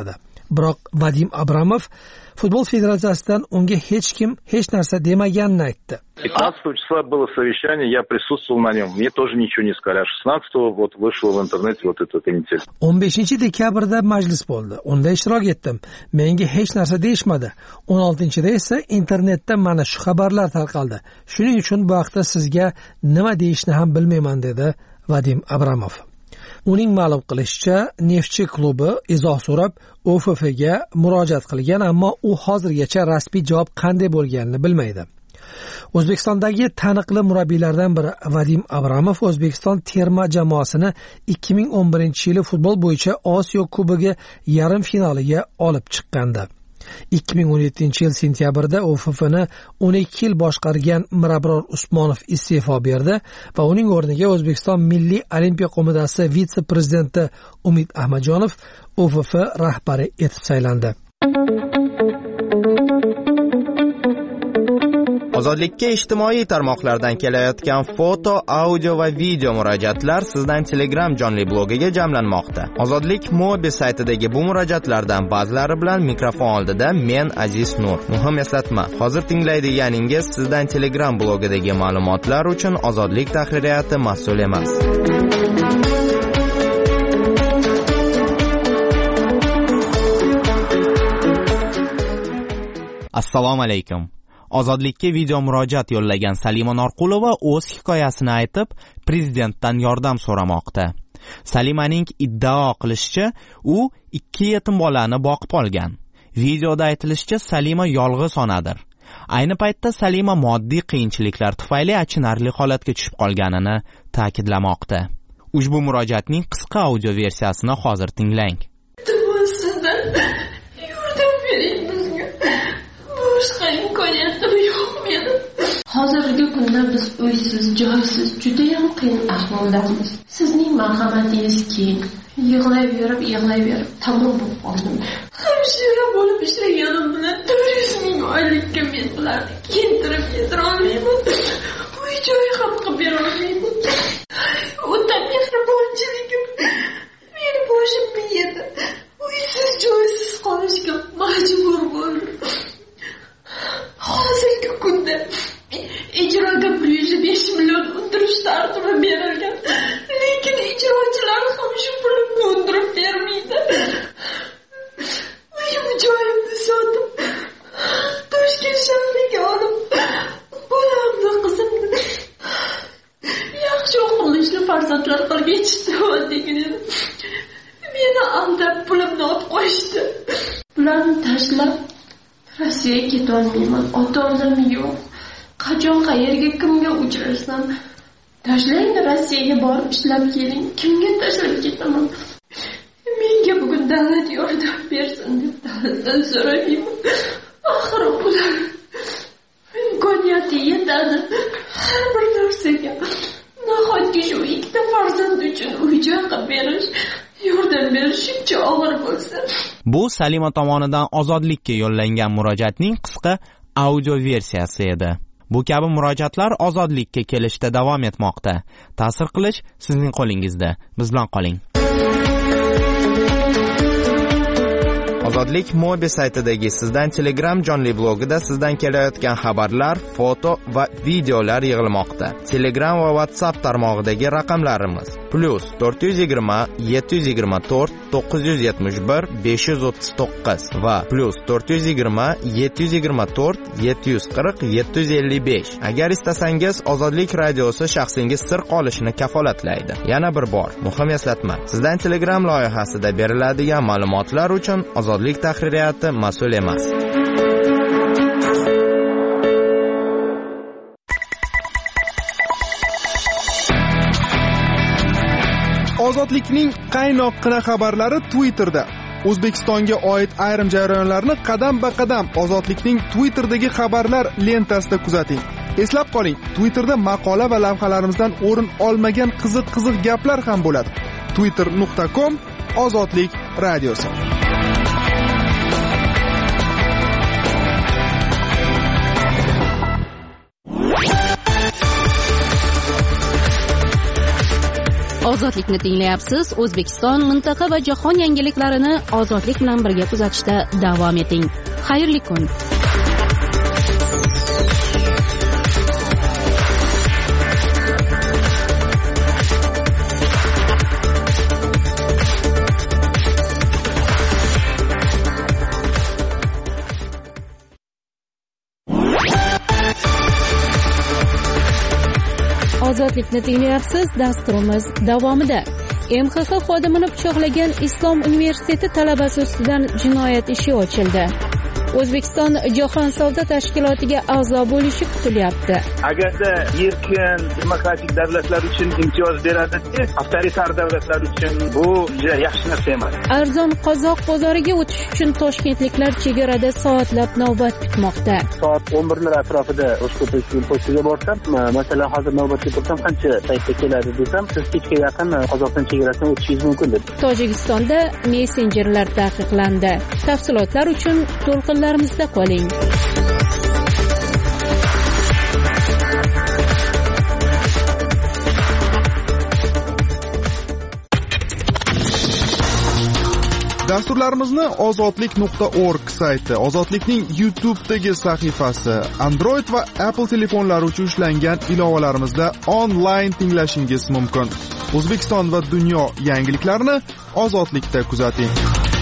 biroq Vadim Abramov futbol federatsiyasidan unga hech kim hech narsa demaganini aytdi. 15 числа было совещание, я присутствовал на нем. Мне тоже ничего не сказали. 16-го вот вышло в интернете вот это комментарий. 15-dekabrda majlis bo'ldi. Unda ishtirok etdim. Menga hech narsa deyishmadi. 16-da esa internetda mana shu xabarlar tarqaldi. Shuning uchun bu vaqtda sizga nima deyishni ham bilmayman dedi Vadim Abramov. Uning ma'lum qilishicha, Neftchi klubi izoh so'rab OFFga murojaat qilgan, ammo u hozirgacha rasmiy javob qanday bo'lganini bilmaydi. O'zbekistondagi taniqli murabbiylardan biri Vadim Abramov O'zbekiston terma jamoasini 2011-yili futbol bo'yicha Osiyo Kubogi yarim finaliga olib chiqqandi. 2017-yil sentyabrda OFFni 12 yil boshqargan Mirabror Usmonov iste'fo berdi va uning o'rniga O'zbekiston Milliy Olimpiya qo'mitasi vitse-prezidenti Umid Ahmadjonov OFF rahbari etib saylandi. Ozodlikka ijtimoiy tarmoqlardan kelayotgan foto, audio va video murojaatlar sizdan Telegram jonli blogiga jamlanmoqda. Ozodlik Mobi saytidagi bu murojaatlardan ba'zilari bilan mikrofon oldida men Aziz Nur. Muhim eslatma, hozir tinglaydiganingiz sizdan Telegram blogidagi ma'lumotlar uchun Ozodlik tahririyati mas'ul emas. Assalomu alaykum. Ozodlikka video murojaat yo'llagan Salima Norqulova o'z hikoyasini aytib, prezidentdan yordam so'ramoqda. Salimaning iddao qilishicha, u 2 yetim bolani boqib olgan. Videoda aytilishicha, Salima yolg'iz onadir. Ayni paytda Salima moddiy qiyinchiliklar tufayli achinarli holatga tushib qolganini ta'kidlamoqda. Ushbu murojaatning qisqa audio versiyasini hozir tinglang. Sizdan yordam bering bizga. Boshqa imkoniyatim yo'q meni. Hozirgi kunda biz uysiz, joysiz, juda ham qiyin ahvoldamiz. Sizning marhamatingiz keng. Yig'layverib tamom bo'lib qoldim. Hamshira bo'lib ishlaganim bilan 400 ming oylikka men bularni keltirib yetira olmayman. Uy joy ham qilib bera olmayman. O'ta mehribonchiligim meni boshimni yedi. Uysiz, joysiz qolishga majbur bo'ldim. Hozirgi kunda ijroga 105 million undirish tartibi berilgan, lekin ijrochilar ham shu pulni undirib bermaydi. Uyim joyimni sotib, Toshkent shahriga olib, bolamni, qizimni yaxshi o'qimishli farzandlar qilib yetishtirib degan edim. Meni aldab pulimni olib qo'yishdi. Bularni tashlab Rossiyaga ketolmayman. Ota-onam yo'q. Qachon qayerga kimga uchrashsam, tashlang Rossiyaga borib ishlab keling. Kimga tashlab ketaman? Menga bugun davlat yordam bersin deb davlatdan so'rayman. Axir ular imkoniyati yetadi har bir narsaga. Nahotki shu 2 farzand uchun uy-joy qilib berish, yordam berish shuncha og'ir bo'lsa. Bu Salima tomonidan Ozodlikka yo'llangan murojaatning qisqa audio versiyasi edi. Bu kabi murojaatlar Ozodlikka kelishda davom etmoqda. Ta'sir qilish sizning qo'lingizda. Biz bilan qoling. Ozodlik Mobi saytidagi sizdan Telegram jonli blogida sizdan kelayotgan xabarlar, foto va videolar yig'ilmoqda. Telegram va WhatsApp tarmog'idagi raqamlarimiz +420 724 971 539 va +420 724 740 755. Agar istasangiz, Ozodlik radiosi shaxsingiz sir qolishini kafolatlaydi. Yana bir bor, muhim eslatma. Sizdan Telegram loyihasida beriladigan ma'lumotlar uchun Ozodlik tahririyati mas'ul emas. Ozodlikning qaynoqqina xabarlari Twitterda. O'zbekistonga oid ayrim jarayonlarni qadam-ba-qadam Ozodlikning Twitterdagi xabarlar lentasida kuzating. Eslab qoling, Twitterda maqola va lavhalarimizdan o'rin olmagan qiziq gaplar ham bo'ladi. twitter.com Ozodlik radiosi. Ozodlikni tinglayapsiz. O'zbekiston, mintaqa va jahon yangiliklarini ozodlik bilan birga kuzatishda davom eting. Xayrli kun. Ozodlikni tinglayapsiz. Dasturimiz davomida MXX xodimini pichoqlagan Islom universiteti talabasi ustidan jinoyat ishi ochildi. O'zbekiston Jahon savdo tashkilotiga a'zo bo'lishi kutilyapti. Agarda erkin demokratik davlatlar uchun imtiyoz beradi, avtoritar davlatlar uchun bu juda yaxshi narsa emas. Arzon qozoq bozoriga o'tish uchun toshkentliklar chegarada soatlab navbat kutmoqda. Soat 11 atrofida O'zbekiston pochtaga borsam, masalan, hozir navbatga tursam qancha paytda keladi desam, siz kechga yaqin Qozog'iston chegarasidan o'tishingiz mumkin deb. Tojikistonda messenjerlar taqiqlandi. Tafsilotlar uchun to'lqinlarimizda qoling. Dasturlarimizni ozodlik.org sayti, Ozodlikning YouTube'dagi sahifasi, Android va Apple telefonlari uchun ishlangan ilovalarimizda onlayn tinglashingiz mumkin. O'zbekiston va dunyo yangiliklarini Ozodlikda kuzating.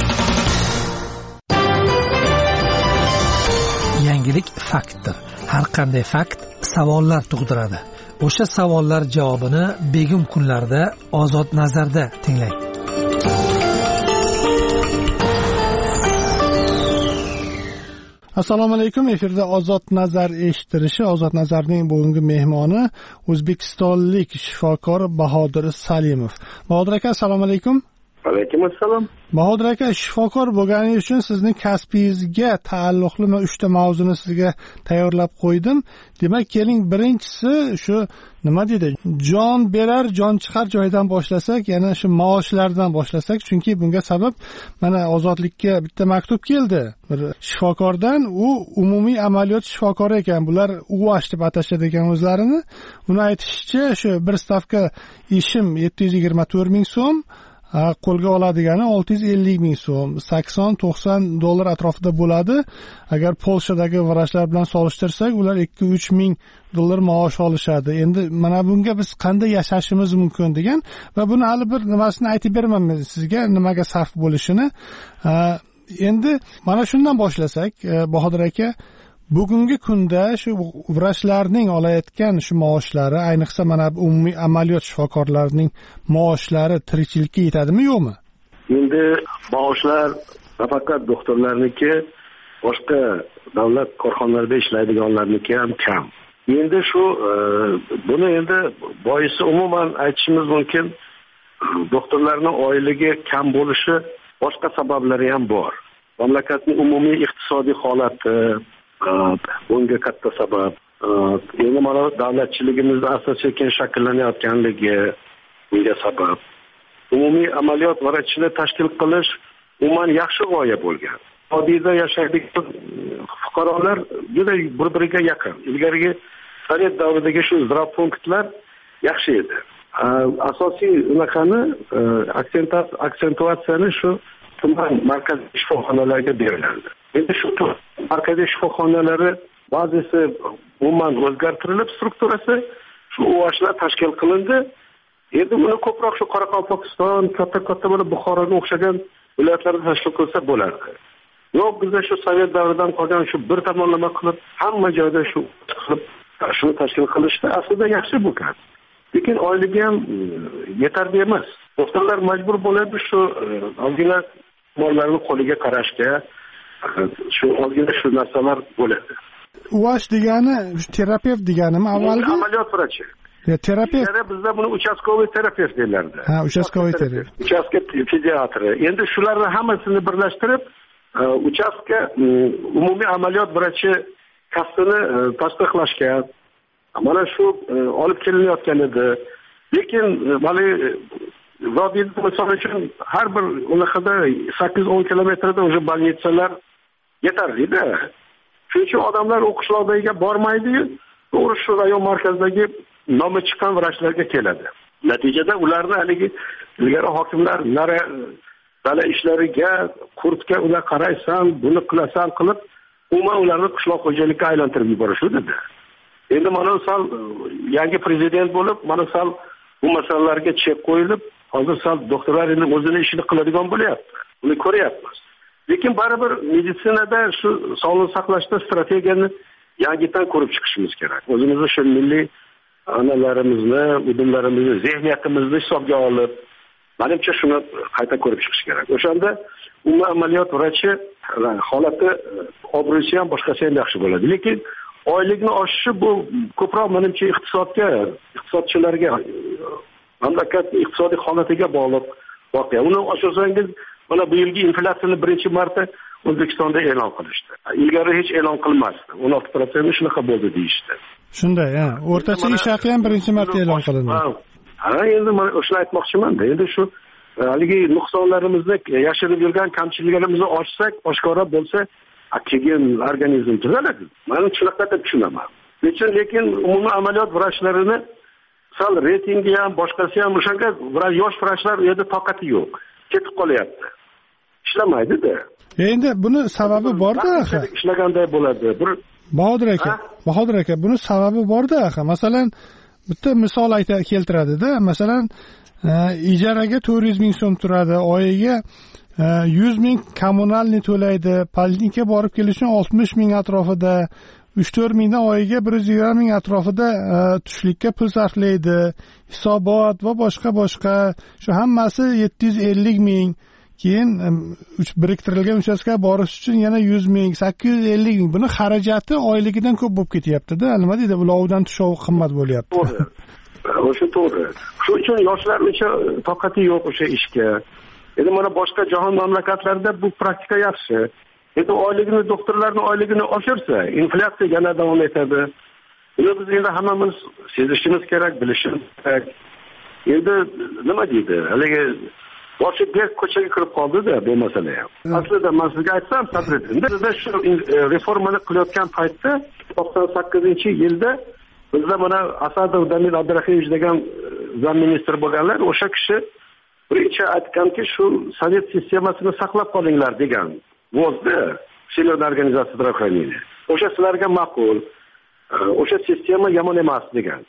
Yangilik faktdir. Har qanday fakt savollar tug'diradi. O'sha savollar javobini begim kunlarda Ozod nazarda tinglang. Assalomu alaykum. Efirda Ozod nazar eshittirishi. Ozod nazarning bugungi mehmoni o'zbekistonlik shifokor Bahodir Salimov. Bahodir aka, assalomu alaykum. Alaykum assalom. Bahodir aka, shifokor bo'lganingiz uchun sizning kasbingizga taalluqli 3 ta mavzuni sizga tayyorlab qo'ydim. Demak, keling, birinchisi shu nima deydi? Jon berar, jon chiqar joydan boshlasak, yana shu maoshlardan boshlasak, chunki bunga sabab mana Ozodlikka bitta maktub keldi. Bir shifokordan, u umumiy amaliyot shifokori ekan. Bular UASH deb atashadi ekan o'zlarini. Uni aytishicha, shu bir stavka ishim 724 ming so'm, qo'lga oladigani 650 ming so'm, 80-90 dollar atrofida bo'ladi. Agar Polshadagi vrachlar bilan solishtirsak, ular 2-3 ming dollar maosh olishadi. Endi mana bunga biz qanday yashashimiz mumkin degan va buni hali bir nimasini aytib beraman sizga, nimaga sarf bo'lishini. Endi mana shundan boshlasak, Bahodir aka, bugungi kunda shu vrachlarning olayotgan shu maoshlari, ayniqsa mana umumiy amaliyot shifokorlarining maoshlari tirikchilikka yetadimi, yo'qmi? Endi maoshlar nafaqat doktorlarniki, boshqa davlat korxonalarida ishlaydiganlarniki ham kam. Endi shu buni endi boisi umuman aytishimiz mumkin, doktorlarning oyligi kam bo'lishi boshqa sabablari ham bor. Mamlakatning umumiy iqtisodiy holati bunga katta sabab. Endi mana davlatchiligimizda asta-sekin shakllanayotganligi bunga sabab. Umumiy amaliyot vrachini tashkil qilish umuman yaxshi g'oya bo'lgan. Odiyda yashaydigan fuqarolar juda bir-biriga yaqin. Ilgarigi sovet davridagi shu izdirob punktlar yaxshi edi. Asosiy unaqani aksentuatsiyani shu tuman markaziy shifoxonalarga beriladi. Endi shu markaziy shifoxonalari ba'zisi umuman o'zgartirilib, strukturasi shu UASHlar tashkil qilindi. Endi buni ko'proq shu Qoraqalpog'iston, katta bo'lib Buxoroga o'xshagan viloyatlarda tashkil qilsa bo'lardi. Yo'q, bizda shu sovet davridan qolgan shu bir tomonlama qilib, hamma joyda shu qilib shuni tashkil qilishda aslida yaxshi bo'lgan. Lekin oyligi ham yetarli emas. Doktorlar majbur bo'ladi shu ozgina mollarni qo'liga qarashga, shu ozgina shu narsalar bo'ladi. UASH degani terapevt deganimi avvalgi? Amaliyot vrachi. Terapevt. Bizda buni uchastkovoy terapevt deyiladi. Ha, uchastkovoy terapevt. Uchastka pediatri. Endi shularni hammasini birlashtirib, uchastka umumiy amaliyot vrachi kasbini tasdiqlashga mana shu olib kelinayotgan edi. Lekin mana Vodiyda misol uchun har bir unaqada 8-10 kilometrda o'sha bolnitsalar yetarli-da. Shuning uchun odamlar u qishloqlarga bormaydi, to'g'ri shu rayon markazidagi nomi chiqqan vrachlarga keladi. Natijada ularni haligi ilgari hokimlar dala ishlariga, qurtga ular qaraysan, buni qilasan qilib, umuman ularni qishloq xo'jaligiga aylantirib yuborishdi. Endi mana sal yangi prezident bo'lib, mana sal bu masalalarga chek qo'yilib, hozir sal doktorlar endi o'zini ishini qiladigan bo'lyapti. Buni ko'ryapmiz. Lekin baribir meditsinada shu sog'liqni saqlashda strategiyani yangidan ko'rib chiqishimiz kerak. O'zimizni shu milliy an'analarimizni, udumlarimizni, zehniyatimizni hisobga olib, menimcha shuni qayta ko'rib chiqish kerak. O'shanda umuman amaliyot vrachi holati obro'si ham boshqasi ham yaxshi bo'ladi. Lekin oylikni oshishi bu ko'proq menimcha iqtisodchilarga, mamlakat iqtisodiy holatiga bog'liq voqea. Uni oshirsangiz, mana bu yilgi inflyatsiyani birinchi marta O'zbekistonda e'lon qilishdi. Ilgari hech e'lon qilmasdi. 16% shunaqa bo'ldi deyishdi. Shunday, o'rtacha ish haqi ham birinchi marta e'lon qilindi. Endi men o'shani aytmoqchiman-da. Endi shu haligi nuqsonlarimizni, yashirib yurgan kamchiliklarimizni ochsak, oshkora bo'lsa, keyin organizm tuzaladi. Men shunaqa deb tushunaman. Lekin umumiy amaliyot vrachlarini sal reytingi ham, boshqasi ham o'shanga yosh vrachlar u yerda toqati yo'q. Ketib qolyapti. Ishlamaydi-da. Endi buni sababi bor-da, axir. Ishlaganday bo'ladi. Bir Bahodir aka, buni sababi bor-da, axir. Masalan, bitta misol keltiradi-da. Masalan, ijaraga 400 ming so'm turadi, oyiga 100 ming kommunalni to'laydi, poliklinika borib kelish uchun 60 ming atrofida, 3-4 mingdan oyiga 120 ming atrofida tushlikka pul sarflaydi, hisobot va boshqa shu hammasi 750 ming. Keyin biriktirilgan uchastkaga borish uchun yana 100 ming, 850 ming. Buni xarajati oyligidan ko'p bo'lib ketyapti-da. Nima deydi, ulovdan tushovi qimmat bo'lyapti. O'sha to'g'ri. Shu uchun yoshlar uchun toqati yo'q o'sha ishga. Endi mana boshqa jahon mamlakatlarida bu praktika yaxshi. Endi oyligini, doktorlarning oyligini oshirsa, inflyatsiya yana davom etadi. Buni biz endi hammamiz sezishimiz kerak, bilishimiz kerak. Endi nima deydi? Haligi boshib berk ko'chaga kirib qoldi-da bu masala ham. Aslida men sizga aytsam, Sadriddin, shu reformani qilayotgan paytda 98-yilda bizda mana Asadov Damir Abdurahimov degan zamministr bo'lganlar, o'sha kishi birinchi aytganki, shu sovet sistemasini saqlab qolinglar degan. Vozda Всемирная organizatsiya здравоохранения. O'sha sizlarga ma'qul. O'sha sistema yomon emas degan.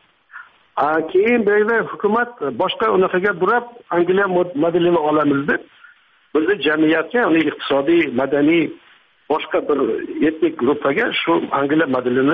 Keyin beyda hukumat boshqa unaqaga burab Angliya modelini olamiz deb bizni jamiyatga, uning iqtisodiy, madaniy boshqa bir etnik guruhga shu Angliya modelini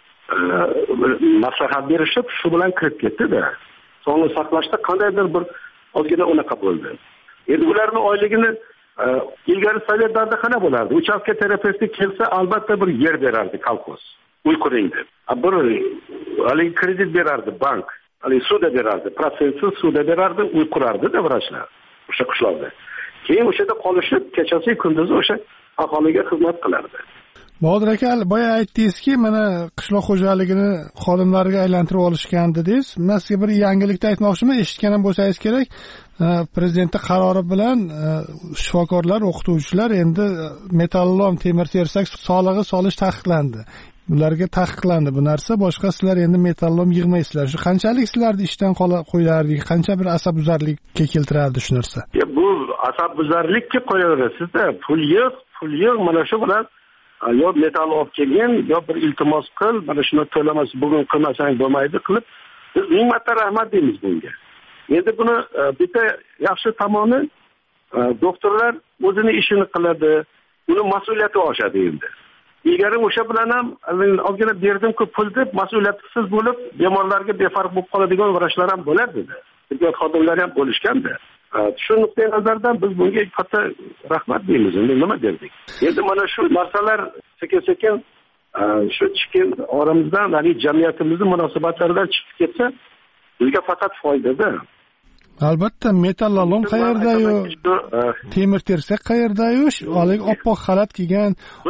maslahat berishib, shu bilan kirib ketdi-da. Sog'liqni saqlashda qandaydir bir ozgina unaqa bo'ldi. Endi ularning oyligini ilgari sovetlarda qana bo'lardi? Uchastka terapevti kelsa, albatta bir yer berardi kolxoz. Uy quring deb. Bir haligi kredit berardi bank. Haligi suda berardi, protsentsiz suda berardi, uy qurardi-da vrachlar o'sha qishloqda. Keyin o'sha yerda qolishib, kechasi kunduzi o'sha aholiga xizmat qilardi. Bahodir aka, boya aytdingizki, mana qishloq xo'jaligini xodimlariga aylantirib olishgan dedingiz. Men sizga bir yangilikni aytmoqchiman, eshitgan ham bo'lsangiz kerak. Prezidentning qarori bilan shifokorlar, o'qituvchilar endi metallolom, temir tersak solig'i solish taqiqlandi. Ularga taqiqlandi bu narsa. Boshqa sizlar endi metallolom yig'maysizlar. Shu qanchalik sizlarni ishdan qo'yardi, qancha bir asabbuzarlikka keltirardi shu narsa? Bu asabbuzarlikka qo'yaverasizda. Pul yo'q, mana shu bilan yo metall olib kelgin, yo bir iltimos qil, mana shuni to'lamas, bugun qilmasang bo'lmaydi qilib, biz ming marta rahmat deymiz bunga. Endi buni bitta yaxshi tomoni, doktorlar o'zini ishini qiladi, uni mas'uliyati oshadi endi. Ilgari o'sha bilan ham ozgina berdim-ku pul deb mas'uliyatsiz bo'lib, bemorlarga befarq bo'lib qoladigan vrachlar ham bo'lardi-da. Tibbiyot xodimlari ham bo'lishganda. Shu nuqtai nazardan biz bunga katta rahmat deymiz. Endi nima derdik? Endi mana shu narsalar sekin-sekin shu chiqin oramizdan, ya'ni jamiyatimizning munosabatlaridan chiqib ketsa, bizga faqat foydada. Albatta, metallolom qayerda-yu, temir tersak qayerda-yu, olig oppoq xalat kiygan.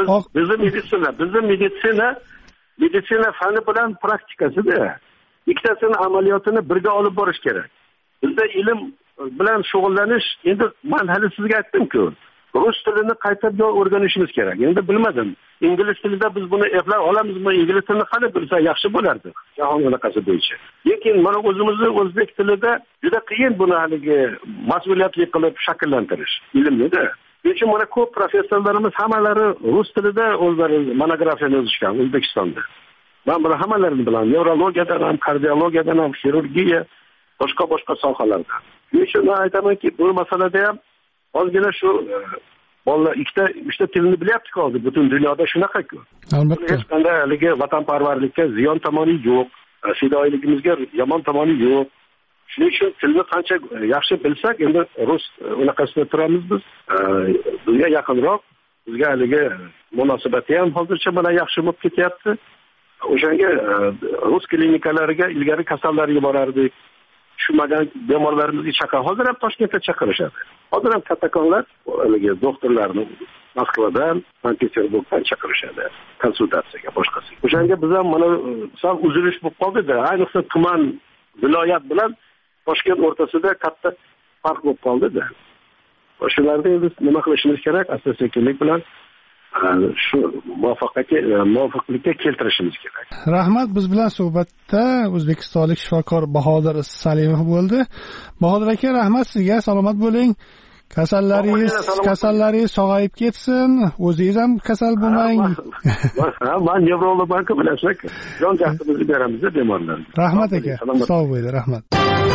Bizning meditsina fani bilan praktikasida ikkitasini amaliyotini birga olib borish kerak. Bizda ilm bilan shug'ullanish, endi men hali sizga aytdim-ku, rus tilini qaytadan o'rganishimiz kerak. Endi bilmadim, ingliz tilida biz buni eplay olamizmi? Ingliz tilini qanday bilsa yaxshi bo'lardi jahon anaqasi bo'yicha. Lekin mana o'zimizni o'zbek tilida juda qiyin buni haligi mas'uliyatli qilib shakllantirish ilmida. Shuning uchun mana ko'p professorlarimiz hammalari rus tilida o'zlari monografiyani yozishgan O'zbekistonda. Men buni hammalarini bilaman. Neurologiyadan ham, kardiologiyadan ham, xirurgiya, boshqa sohalarda. Shuning uchun men aytamanki, bu masalada ham ozgina shu bolalar 2-3 tilni bilyapti-ku hozir butun dunyoda shunaqa-ku. Albatta. Hech qanday haligi vatanparvarlikka ziyon tomoni yo'q, fidoyiligimizga yomon tomoni yo'q. Shuning uchun tilni qancha yaxshi bilsak, endi rus unaqasida turamiz biz. Bizga yaqinroq, bizga haligi munosabati ham hozircha mana yaxshi bo'lib ketyapti. O'shanga rus klinikalariga ilgari kasallarga borardik. Tushmagan bemorlarimizga chaqirib, hozir ham Toshkentda chaqirishadi. Hozir ham katakonlar haligi doktorlarni Moskvadan, Sankt-Peterburgdan chaqirishadi konsultatsiyaga, boshqasiga. O'shanga biz ham mana sal uzilish bo'lib qoldi-da, ayniqsa tuman, viloyat bilan Toshkent o'rtasida katta farq bo'lib qoldi-da. Shularni endi nima qilishimiz kerak? Asta-sekinlik bilan shu muvaffaqiyatga keltirishimiz kerak. Rahmat, biz bilan suhbatda o'zbekistonlik shifokor Bahodir Salimov bo'ldi. Bahodir aka, rahmat sizga, salomat bo'ling. Kasallaringiz sog'ayib ketsin. O'zingiz ham kasal bo'lmang. Men nevrologman bilasak, jon jahdimizni beramiz bemorlarga. Rahmat aka. Sog' bo'ling, rahmat.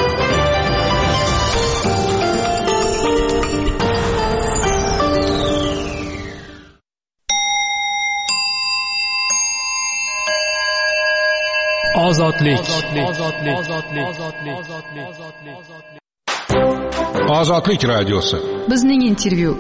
Ozodlik radiosi. Bizning intervyu.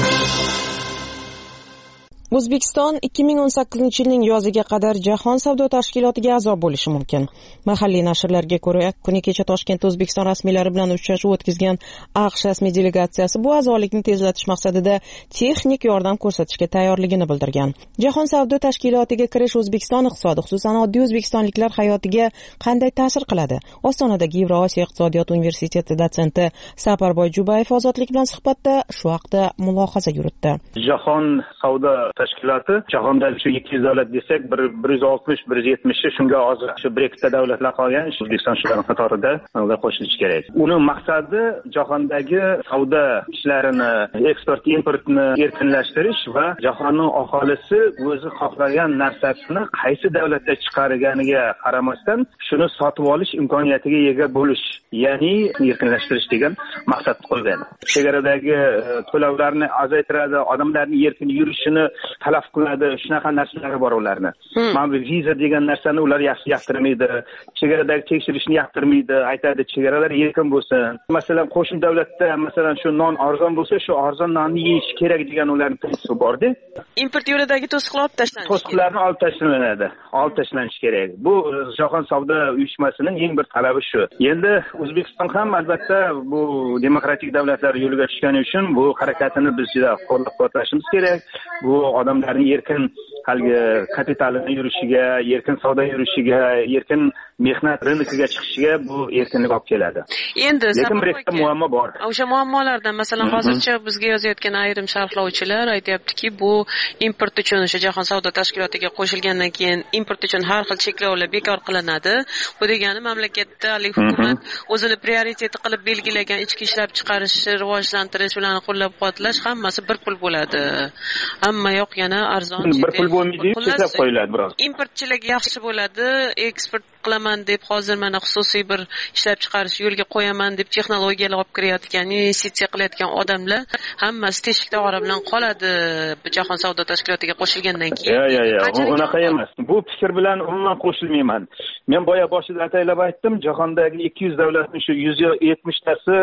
O'zbekiston 2018-yilning yoziga qadar Jahon savdo tashkilotiga a'zo bo'lishi mumkin. Mahalliy nashrlarga ko'ra, kuni kecha Toshkentda O'zbekiston rasmiylari bilan uchrashuv o'tkazgan AQSh rasmiy delegatsiyasi bu a'zolikni tezlatish maqsadida texnik yordam ko'rsatishga tayyorligini bildirgan. Jahon savdo tashkilotiga kirish O'zbekiston iqtisodi, xususan oddiy o'zbekistonliklar hayotiga qanday ta'sir qiladi? Ostonadagi Yevrosiyo iqtisodiyot universiteti dotsenti Saparboy Jubayev Ozodlik bilan suhbatda shu haqda mulohaza yuritdi. Jahon savdo tashkiloti jahondagi shu 200 davlat desak, 160-170 shunga hozir shu Brexitda davlatlar qolgan, O'zbekiston shularning qatorida qo'shilishi kerak. Uning maqsadi jahondagi savdo ishlarini, eksport importni erkinlashtirish va jahonning aholisi o'zi xohlagan narsasini qaysi davlatda chiqarganiga qaramasdan shuni sotib olish imkoniyatiga ega bo'lish, ya'ni erkinlashtirish degan maqsad qo'ygan. Chegaradagi to'lovlarni azaytiradi, odamlarning erkin yurishini talab qiladi, shunaqa narsalari bor ularni. Mana bu viza degan narsani ular yaxshi yoqtirmaydi, chegaradagi tekshirishni yoqtirmaydi, aytadi chegaralar erkin bo'lsin. Masalan, qo'shni davlatda masalan shu non arzon bo'lsa, shu arzon nonni yeyish kerak degan ularning prinsipi bor-da. Import yo'lidagi to'siqlar olib tashlanishi. To'siqlarni olib tashlanadi, olib tashlanish kerak. Bu Jahon savdo uyushmasining eng bir talabi shu. Endi O'zbekiston ham albatta bu demokratik davlatlar yo'liga tushgani uchun bu harakatini biz juda qo'llab-quvvatlashimiz kerak. Bu odamlarning erkin haligi kapitalini yurishiga, erkin savdo yurishiga, erkin mehnat rynkiga chiqishiga bu erkinlik olib keladi. Endi lekin bir ikkita muammo bor. O'sha muammolardan masalan hozircha bizga yozayotgan ayrim sharhlovchilar aytayaptiki, bu import uchun o'sha Jahon savdo tashkilotiga qo'shilgandan keyin import uchun har xil cheklovlar bekor qilinadi. Bu degani mamlakatda hukumat o'zini prioriteti qilib belgilagan ichki ishlab chiqarishni rivojlantirish, ularni qo'llab-quvvatlash hammasi bir pul bo'ladi. Hamma yoq yana arzon. Bir pul bo'lmaydi, cheklab qo'yiladi biroz. Importchilik yaxshi bo'ladi, eksport qilaman deb hozir mana xususiy bir ishlab chiqarish yo'lga qo'yaman deb texnologiyalar olib kirayotgan, investitsiya qilayotgan odamlar hammasi teshik tog'ora bilan qoladi Jahon savdo tashkilotiga qo'shilgandan keyin. Yo'q, unaqa emas. Bu fikr bilan umuman qo'shilmayman. Men boya boshida ataylab aytdim, jahondagi 200 davlatning shu 170 tasi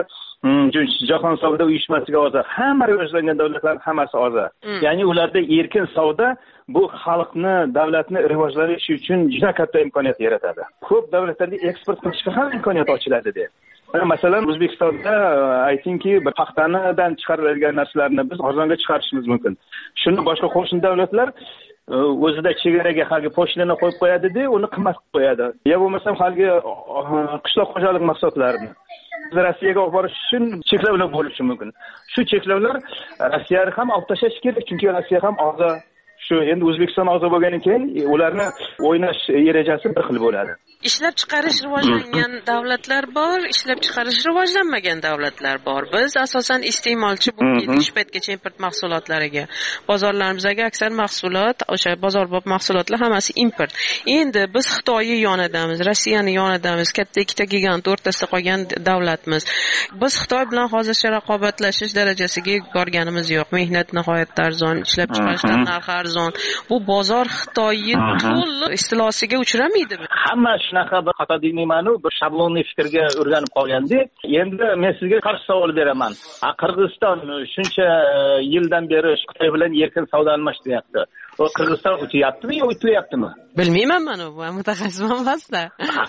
Jahon savdo uyushmasiga a'zo. Hamma rivojlangan davlatlar hammasi a'zo. Ya'ni ularda erkin savdo bu xalqni, davlatni rivojlanishi uchun juda katta imkoniyat yaratadi. Ko'p davlatlarga eksport qilishga ham imkoniyat ochiladi deb. Masalan, O'zbekistonda aytingki, bir paxtadan chiqariladigan narsalarni biz arzonga chiqarishimiz mumkin. Shuni boshqa qo'shni davlatlar o'zida chegaraga haligi poshlini qo'yib qo'yadi-da, uni qimmat qilib qo'yadi. Ya bo'lmasam haligi qishloq xo'jalik mahsulotlarini Rossiyaga olib borish uchun cheklovlar bo'lishi mumkin. Shu cheklovlar Rossiyani ham olib tashlash kerak, chunki Rossiya ham a'zo. Shu endi O'zbekiston a'zo bo'lganidan keyin ularni o'ynash erejasi bir xil bo'ladi. Ishlab chiqarish rivojlangan davlatlar bor, ishlab chiqarish rivojlanmagan davlatlar bor. Biz asosan iste'molchi bo'lib ketish paytgacha import mahsulotlariga, bozorlarimizdagi aksar mahsulot, o'sha bozorbop mahsulotlar hammasi import. Endi biz Xitoyning yonidamiz, Rossiyaning yonidamiz, katta ikkita gigant o'rtasida qolgan davlatmiz. Biz Xitoy bilan hozircha raqobatlashish darajasiga borganimiz yo'q. Mehnat nihoyatda arzon, ishlab chiqarishdan narxi arzon. Bu bozor Xitoyning to'liq istilosiga uchramaydi. Hamma shunaqa bir xato deyman, bir shablonli fikrga o'rganib qolganda, endi men sizga qarshi savol beraman. Qirg'iziston shuncha yildan beri Xitoy bilan erkin savdo almashtiryapti. O Qirg'iziston o'tyaptimi yo o'tyaptimi? Bilmayman, men bu mutaxassis emasman.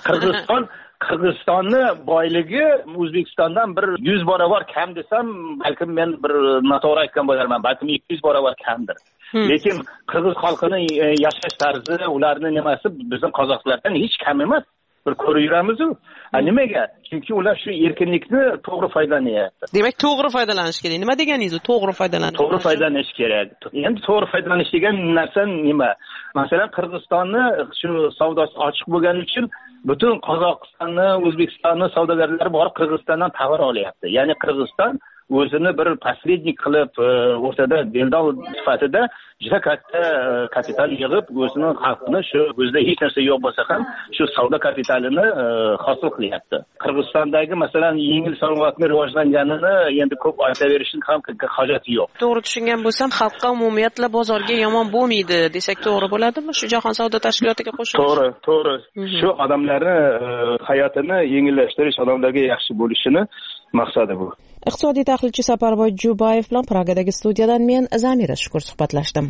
Qirg'izistonni boyligi O'zbekistondan bir 100 barobar kam desam, balkim men bir noto'g'ri aytgan bo'larman, balkim 200 barobar kamdir. Lekin qirg'iz xalqining yashash tarzi, ularning nimasi bizning qozog'lardan hech kam emas. Bir ko'rib yuramiz-ku. Nimaga? Chunki ular shu erkinlikni to'g'ri foydalanyapti. Demak, to'g'ri foydalanish kerak. Nima deganingiz? To'g'ri foydalanish. To'g'ri foydalanish kerak. Endi to'g'ri foydalanish degan narsa nima? Masalan, Qirg'izistonni shu savdosi ochiq bo'lgani uchun butun Qozog'istonni, O'zbekistonni savdogarlari borib Qirg'izistondan tovar olyapti. Ya'ni Qirg'iziston o'zini bir posrednik qilib o'rtada deldol sifatida juda katta kapital yig'ib, o'zining xalqini shu o'zida hech narsa yo'q bo'lsa ham shu savdo kapitalini hosil qilyapti. Qirg'izistondagi masalan yengil sanoatning rivojlanganini endi ko'p aytaverishning ham hojati yo'q. To'g'ri tushungan bo'lsam, xalqqa umumiyatla bozorga yomon bo'lmaydi desak to'g'ri bo'ladimi? Shu jahon savdo tashkilotiga qo'shilish. To'g'ri. Shu odamlarni hayotini yengillashtirish, odamlarga yaxshi bo'lishini maqsadi bu. Iqtisodiy tahlilchi Saparboy Jubayev bilan Pragadagi studiyadan men Zamira Shukur suhbatlashdim.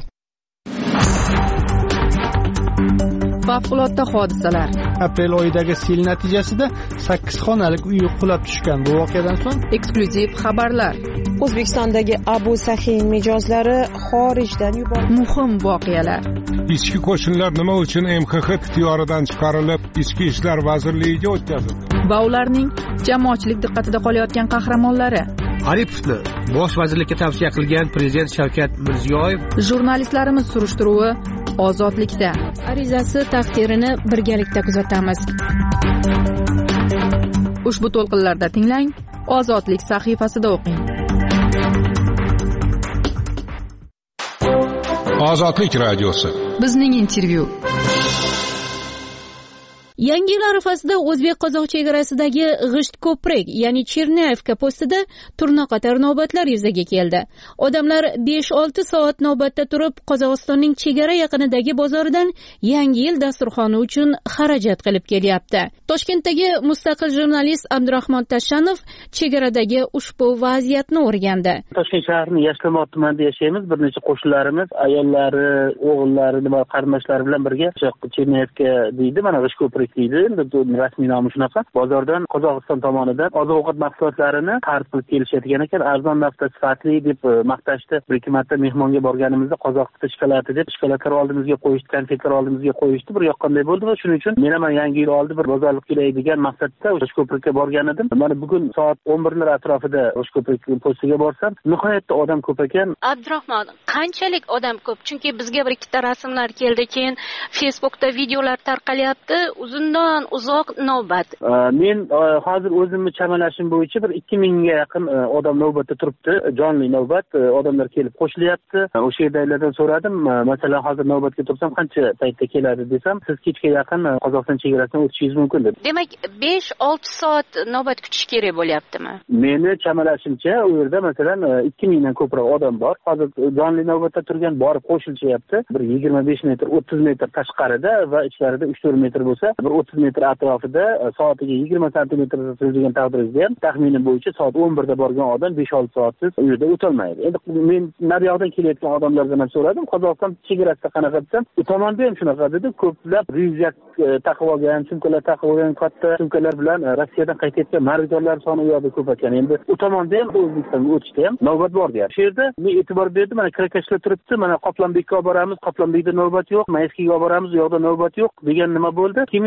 Favqulodda hodisalar. Aprel oyidagi sel natijasida 8 xonalik uy qulab tushgan. Bu voqeadan so'ng eksklyuziv xabarlar. O'zbekistondagi Abu Sahin mijozlari xorijdan yuborildi. Muhim voqealar. Ichki qo'shinlar nima uchun MXX ixtiyoridan chiqarilib, Ichki ishlar vazirligiga o'tkazildi? Va ularning jamoatchilik diqqatida qolayotgan qahramonlari. Aripovni bosh vazirlikka tavsiya qilgan prezident Shavkat Mirziyoyev. Jurnalistlarimiz surishtiruvi ozodlikda. Arizasi taqdirini birgalikda kuzatamiz. Ushbu to'lqinlarda tinglang, Ozodlik sahifasida o'qing. Ozodlik radiosi. Bizning intervyu. Yangi yil arafasida o'zbek-qozoq chegarasidagi G'isht ko'prik, ya'ni Chernayevka postida turna-qator navbatlar yuzaga keldi. Odamlar 5-6 soat navbatda turib, Qozog'istonning chegara yaqinidagi bozoridan yangi yil dasturxoni uchun xarajat qilib kelyapti. Toshkentdagi mustaqil jurnalist Abdurahmon Tashanov chegaradagi ushbu vaziyatni o'rgandi. Toshkent shahrining Yashilmot tumanida yashaymiz. Bir necha qo'shnilarimiz, ayollari, o'g'illari, qarindoshlari bilan birga Chernayevka deydi, mana G'isht ko'prik deydi. Endi rasmiy nomi shunaqa. Bozordan Qozog'iston tomonidan oziq-ovqat mahsulotlarini xarid qilib kelishadigan ekan. Arzon nafta sifatli deb maqtashdi. Bir-ikki marta mehmonga borganimizda Qozog'iston shokoladi deb shokoladlar oldimizga qo'yishdi, konfetlar oldimizga qo'yishdi. Bir yoqqanday bo'ldi va shuning uchun men ham yangi yil oldi bir bozorlik kelay degan maqsadda o'sha ko'prikka borgan edim. Mana bugun soat 11lar atrofida o'sha ko'prik postiga borsam, nihoyatda odam ko'p ekan. Abdurahmon, qanchalik odam ko'p? Chunki bizga bir ikkita rasmlar keldi, keyin Facebookda videolar tarqalyapti. Uzundan uzoq navbat. Men hozir o'zimni chamalashim bo'yicha bir 2000 ga yaqin odam navbatda turibdi. Jonli navbat, odamlar kelib qo'shilyapti. O'sha yerdagilardan so'radim, masalan, hozir navbatga tursam qancha paytda keladi desam, siz kechga yaqin Qozog'iston chegarasidan o'tishingiz mumkin dedi. Demak, 5-6 soat navbat kutish kerak bo'lyaptimi? Meni chamalashimcha, u yerda masalan 2000 dan ko'proq odam bor. Hozir jonli navbatda turgan borib qo'shilishyapti. Bir 25 metr, 30 metr tashqarida va ichkarida 3-4 metr bo'lsa, bir 30 metr atrofida soatiga 20 santimetr so'zlagan taqdirda ham taxminim bo'yicha soat 11da borgan odam 5-6 soatsiz u yerda o'tolmaydi. Endi men nariyoqdan kelayotgan odamlardan ham so'radim, Qozog'iston chegarasida qanaqa desam, u tomonda ham shunaqa dedi. Ko'plab ryuzak taqib olgan, sumkalar taqib olgan, katta sumkalar bilan Rossiyadan qaytayotgan maridorlar soni u yoqda ko'p ekan. Endi u tomonda ham O'zbekistonga o'tishda ham navbat bor deyapti. Shu yerda men e'tibor berdim, mana kirakashlar turibdi, mana Qoplonbekka olib boramiz, Qoplonbekda navbat yo'q, Mayskiga olib boramiz, u yoqda navbat yo'q degan nima bo'ldi? Keyin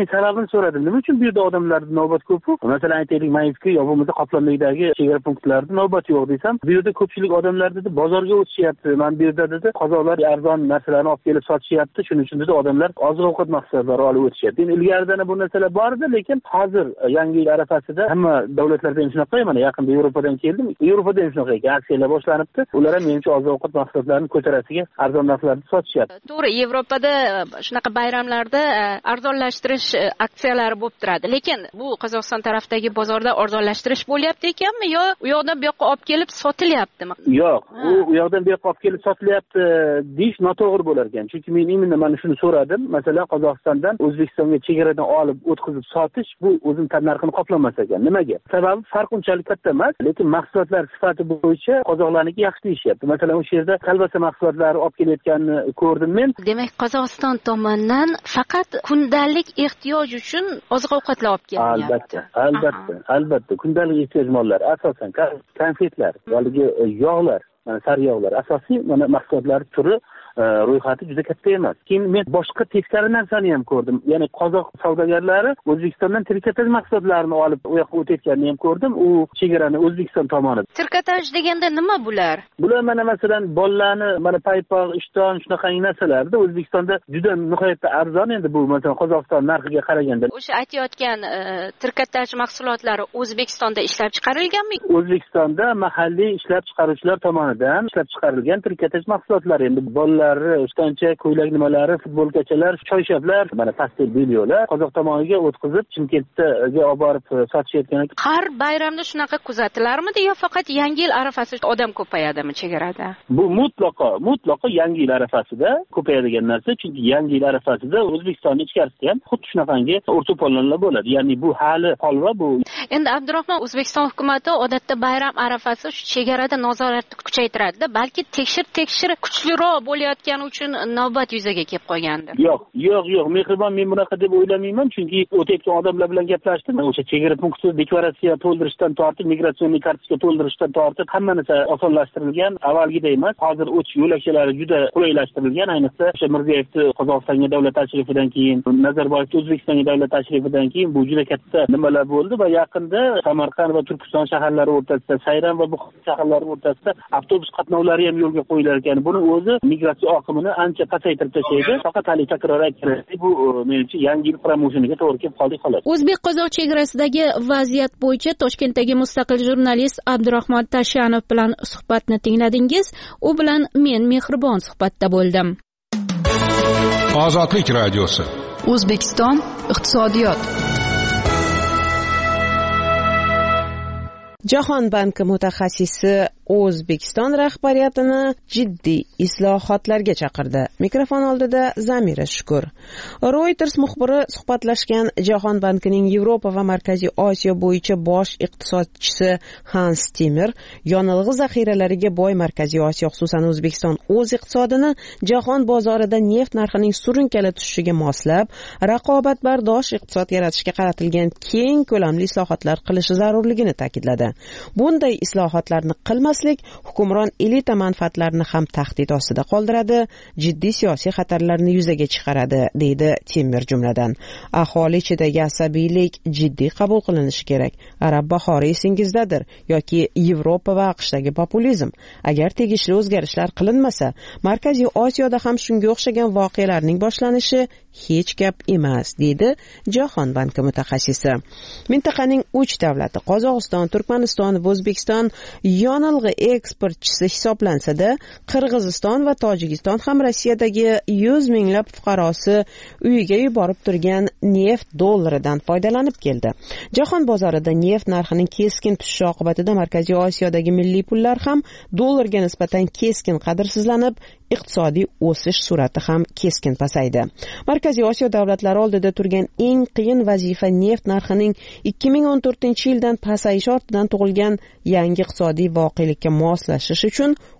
sababini so'radim. Nima uchun bu yerda odamlarda navbat ko'p? Masalan, aytaylik, Mayevskiy yo bo'lmasa Qoplamdagi chegara punktlarida navbat yo'q desam, bu yerda ko'pchilik odamlar dedi bozorga o'tishyapti. Mana bu yerda dedi qozoqlar arzon narsalarni olib kelib sotishyapti. Shuning uchun dedi odamlar oziq-ovqat mahsulotlari olib o'tishyapti. Endi ilgaridan bu narsalar bor edi, lekin hozir yangi yil arafasida hamma davlatlarda ham shunaqa. Mana yaqinda Yevropadan keldim. Yevropada ham shunaqa ekan, aksiyalar boshlanibdi. Ular ham menimcha oziq-ovqat mahsulotlarini ko'tarasiga arzon narxlarda sotishyapti. To'g'ri, Yevropada shunaqa bayramlarda arzonlashtirish aksiyalari bo'lib turadi. Lekin bu Qozog'iston tarafdagi bozorda arzonlashtirish bo'lyapti ekanmi yo u yoqdan bu yoqqa olib kelib sotilyaptimi? Yo'q, u yoqdan bu yoqqa olib kelib sotilyapti deyish noto'g'ri bo'lar ekan. Chunki men imminda mana shuni so'radim. Masalan, Qozog'istondan O'zbekistonga chegaradan olib o'tkazib sotish bu o'zim tan narxini qoplamas ekan. Nimaga? Sababi farq unchalik katta emas, lekin mahsulotlar sifati bo'yicha qozoqlarniki yaxshi deyishyapti. Masalan, o'sha yerda kolbasa mahsulotlari olib kelayotganini ko'rdim men. Demak, Qozog'iston tomonidan faqat kundalik ehtiyoj uchun oziq-ovqatlar olib kelinyapti. Albatta. Kundalik ehtiyoj mollari, asosan konfetlar, yoki yog'lar, mana sariyog'lar, asosiy mana mahsulotlar turi ro'yxati juda katta emas. Keyin men boshqa teskari narsani ham ko'rdim. Ya'ni qozoq savdogarlari O'zbekistondan trikotaj mahsulotlarini olib u yoqqa o'tayotganini ham ko'rdim. U chegarani O'zbekiston tomonidan. Trikotaj deganda nima bular? Bular mana masalan bolalarni mana paypoq, ishton shunaqa narsalarda O'zbekistonda juda nihoyatda arzon. Endi bu masalan Qozog'iston narxiga qaraganda. O'sha aytayotgan trikotaj mahsulotlari O'zbekistonda ishlab chiqarilganmi? O'zbekistonda mahalliy ishlab chiqaruvchilar tomonidan ishlab chiqarilgan trikotaj mahsulotlar. Endi bolalar ishtoncha, ko'ylak nimalari, futbolkachalar, choyshablar, mana pastel belyolar Qozoq tomoniga o'tkazib Chimkentga olib borib sotishayotgan ekan. Har bayramda shunaqa kuzatilarmidi yo faqat yangi yil arafasida odam ko'payadimi chegarada? Bu mutlaqo yangi yil arafasida ko'payadigan narsa, chunki yangi yil arafasida O'zbekistonning ichkarisida ham xuddi shunaqangi o'rto'polonlar bo'ladi. Ya'ni bu hali holva bu. Endi Abdurahmon, O'zbekiston hukumati odatda bayram arafasi shu chegarada nazoratni kuchaytiradi-da, balki tekshir kuchliroq bo'layotgani uchun navbat yuzaga kelib qolgandi. Yo'q, mehribon, men bunaqa deb o'ylamayman, chunki o'tayotgan odamlar bilan gaplashdim. O'sha chegara punkti deklaratsiya to'ldirishdan tortib, migratsion kartochka to'ldirishdan tortib, hamma narsa osonlashtirilgan. Avvalgidek emas, hozir o'tish yo'lakchalari juda qulaylashtirilgan. Ayniqsa, o'sha Mirziyoyevning Qozog'istonga davlat tashrifidan keyin, Nazarboyevning O'zbekistonga davlat tashrifidan keyin bu juda katta nimalar bo'ldi va yaqinda Samarqand va Turkiston shaharlari o'rtasida, Sayram va Buxoro shaharlari o'rtasida avtobus qatnovlari ham yo'lga qo'yilar ekan. Buni o'zi migratsiya oqimini ancha pasaytirib tashlaydi. Faqat hali takror aytganimdek, bu menimcha yangi yil promosheniga to'g'ri kelib qoldik xolos. O'zbek-qozoq chegarasidagi vaziyat bo'yicha Toshkentdagi mustaqil jurnalist Abdurahmon Tashanov bilan suhbatni tingladingiz. U bilan men Mehribon suhbatda bo'ldim. Ozodlik radiosi. O'zbekiston iqtisodiyot. Jahon banki mutaxassisi O'zbekiston rahbariyatini jiddiy islohotlarga chaqirdi. Mikrofon oldida Zamira Shukur. Reuters muxbiri suhbatlashgan Jahon bankining Yevropa va Markaziy Osiyo bo'yicha bosh iqtisodchisi Hans Timmer, yonilg'i zaxiralariga boy Markaziy Osiyo, xususan O'zbekiston o'z iqtisodini jahon bozorida neft narxining surunkali tushishiga moslab, raqobatbardosh iqtisod yaratishga qaratilgan keng ko'lamli islohotlar qilishi zarurligini ta'kidladi. Bunday islohotlarni qilmaslik hukmron elita manfaatlarini ham tahdid ostida qoldiradi, jiddiy siyosiy xatarlarni yuzaga chiqaradi, deydi Timmer jumladan. Aholi ichidagi asabiylik jiddiy qabul qilinishi kerak. Arab bahori esingizdadir yoki Yevropa va AQShdagi populizm. Agar tegishli o'zgarishlar qilinmasa, Markaziy Osiyoda ham shunga o'xshagan voqealarning boshlanishi hech gap emas, deydi Jahon banki mutaxassisi. Mintaqaning 3 davlati Qozog'iston, Turkmaniston va O'zbekiston yonilg'i eksportchisi hisoblansa-da, Qirg'iziston va Tojikiston ham Rossiyadagi 100 minglab fuqarosi uyiga yuborib turgan neft dollaridan foydalanib keldi. Jahon bozorida neft narxining keskin tushishi oqibatida Markaziy Osiyodagi milliy pullar ham dollarga nisbatan keskin qadrsizlanib, iqtisodiy o'sish sur'ati ham keskin pasaydi. Markaziy Osiyo davlatlari oldida turgan eng qiyin vazifa neft narxining 2014-yildan pasayish ortidan tug'ilgan yangi iqtisodiy voqelikka moslashish uchun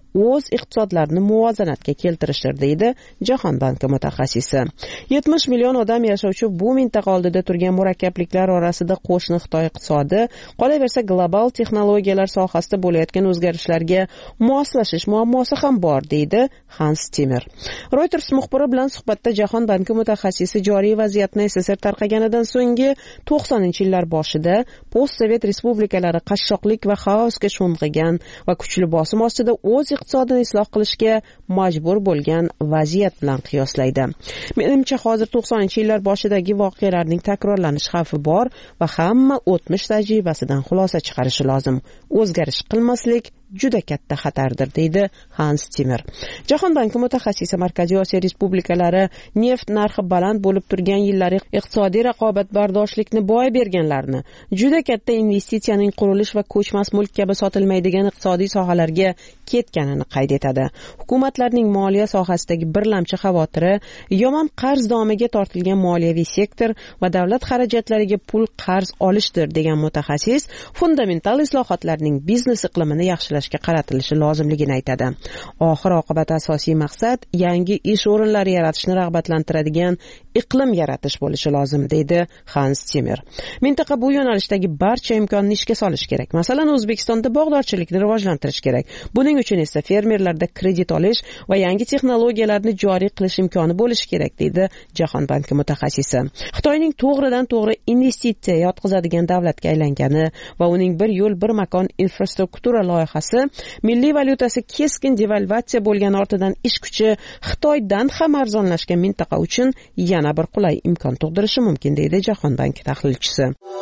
o'z iqtisodlarini muvozanatga keltirishdir, deydi Jahon banki mutaxassisi. 70 million odam yashovchi bu mintaqa oldida turgan murakkabliklar orasida qo'shni Xitoy iqtisodi, qolaversa global texnologiyalar sohasida bo'layotgan o'zgarishlarga moslashish muammosi ham bor, deydi Hans Timmer. Reuters muxbiri bilan suhbatda Jahon banki mutaxassisi joriy vaziyatni SSR tarqaganidan so'nggi 90-yillar boshida post-sovet respublikalari qashshoqlik va xaosga sho'ng'igan va kuchli bosim ostida o'z iqtisodini isloh qilishga majbur bo'lgan vaziyat bilan qiyoslaydi. Menimcha hozir 90-yillar boshidagi voqealarning takrorlanish xavfi bor va hamma o'tmish tajribasidan xulosa chiqarishi lozim. O'zgarish qilmaslik juda katta xatardir, deydi Hans Timmer. Jahon banki mutaxassisi Markaziy Osiyo respublikalari neft narxi baland bo'lib turgan yillar iqtisodiy raqobatbardoshlikni boy berganlarni, juda katta investitsiyaning qurilish va ko'chmas mulk kabi sotilmaydigan iqtisodiy sohalarga ketganini qayd etadi. Hukumatlarning moliya sohasidagi birlamchi xavotiri yomon qarz domiga tortilgan moliyaviy sektor va davlat xarajatlariga pul qarz olishdir, degan mutaxassis fundamental islohotlarning biznes iqlimini yaxshilashga qaratilishi lozimligini aytadi. Oxir oqibat asosiy maqsad yangi ish o'rinlari yaratishni rag'batlantiradigan iqlim yaratish bo'lishi lozim, deydi Hans Timmer. Mintaqa bu yo'nalishdagi barcha imkonni ishga solish kerak. Masalan, O'zbekistonda bog'dorchilikni rivojlantirish kerak. Buning uchun esa fermerlarda kredit olish va yangi texnologiyalarni joriy qilish imkoni bo'lishi kerak, deydi Jahon banki mutaxassisi. Xitoyning to'g'ridan-to'g'ri investitsiya yotqizadigan davlatga aylangani va uning bir yo'l bir makon infrastruktura loyihasi milliy valyutasi keskin devalvatsiya bo'lgan ortidan ish kuchi Xitoydan ham arzonlashgan mintaqa uchun yana bir qulay imkon tug'dirishi mumkin, deydi Jahon banki tahlilchisi.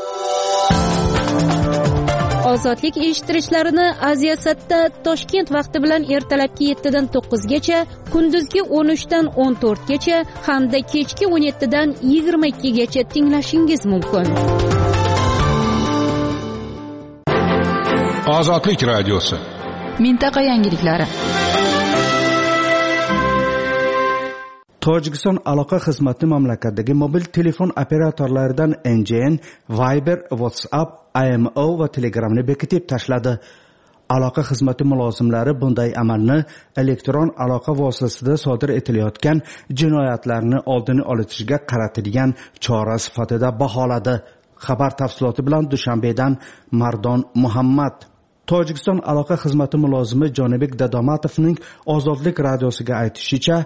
Ozodlik eshittirishlarini Aziyasatda Toshkent vaqti bilan ertalabki 7 dan 9 gacha, kunduzgi 13 dan 14 gacha hamda kechki 17 dan 22 gacha tinglashingiz mumkin. Ozodlik radiosi. Mintaqa yangiliklari. Tojikiston aloqa xizmati mamlakatdagi mobil telefon operatorlaridan NGN, Viber, WhatsApp, IMO va Telegramni bekitib tashladi. Aloqa xizmati mulozimlari bunday amalni elektron aloqa vositasida sodir etilayotgan jinoyatlarni oldini olishga qaratilgan chora sifatida baholadi. Xabar tafsiloti bilan Dushanbedan Mardon Muhammad. Tojikiston aloqa xizmati mulozimi Jonibek Dadomatovning Ozodlik radiosiga aytishicha,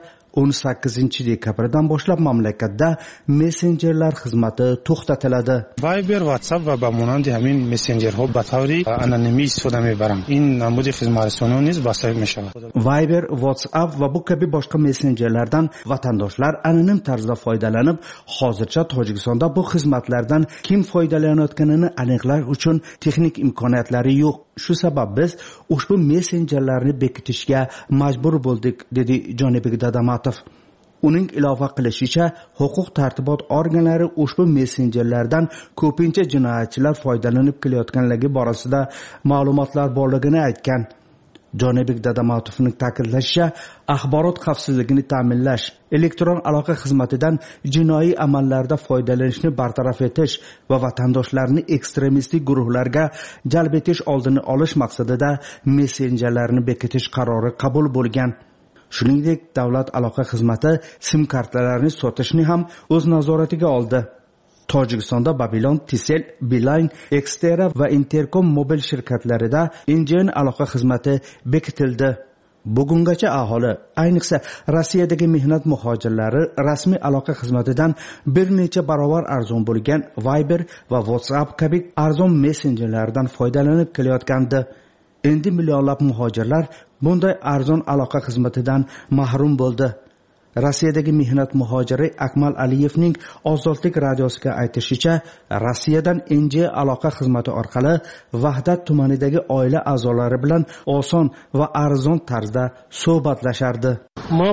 18 dekabrdan boshlab mamlakatda messenjerlar xizmati to'xtatiladi. Viber, WhatsApp va bamonandi همین messenjerها به طور انونیمی استفاده می‌برند. این نمود خدمت‌رسانی نیز بسته می‌شود. Viber, WhatsApp va bu kabi boshqa messenjerlardan vatandoshlar anonim tarzda foydalanib, hozircha Tojikistonda bu xizmatlardan kim foydalanayotganini aniqlash uchun texnik imkoniyatlari yo'q. Shu sabab biz ushbu messenjerlarni bekitishga majbur bo'ldik, dedi Jonibek Dadomatov. Uning ilova qilishicha, huquq tartibot organlari ushbu messenjerlardan ko'pincha jinoyatchilar foydalanib kelayotganligi borasida ma'lumotlar borligini aytgan. Jonibek Dadomatovning ta'kidlashicha, axborot xavfsizligini ta'minlash, elektron aloqa xizmatidan jinoiy amallarda foydalanishni bartaraf etish va vatandoshlarni ekstremistik guruhlarga jalb etish oldini olish maqsadida messenjerlarni bekitish qarori qabul bo'lgan. Shuningdek, davlat aloqa xizmati sim kartalarini sotishni ham o'z nazoratiga oldi. Tojikistonda Babylon, Tisel, Beeline, Xtera va Intercom mobil shirkatlarida NGN aloqa xizmati bekitildi. Bugungacha aholi, ayniqsa Rossiyadagi mehnat muhojirlari rasmiy aloqa xizmatidan bir necha barobar arzon bo'lgan Viber va WhatsApp kabi arzon messenjerlardan foydalanib kelayotgandi. Endi millionlab muhojirlar bunday arzon aloqa xizmatidan mahrum bo'ldi. Rossiyadagi mehnat muhojiri Akmal Aliyevning Ozodlik radiosiga aytishicha, Rossiyadan NG aloqa xizmati orqali Vahdat tumanidagi oila a'zolari bilan oson va arzon tarzda suhbatlashardi. Ma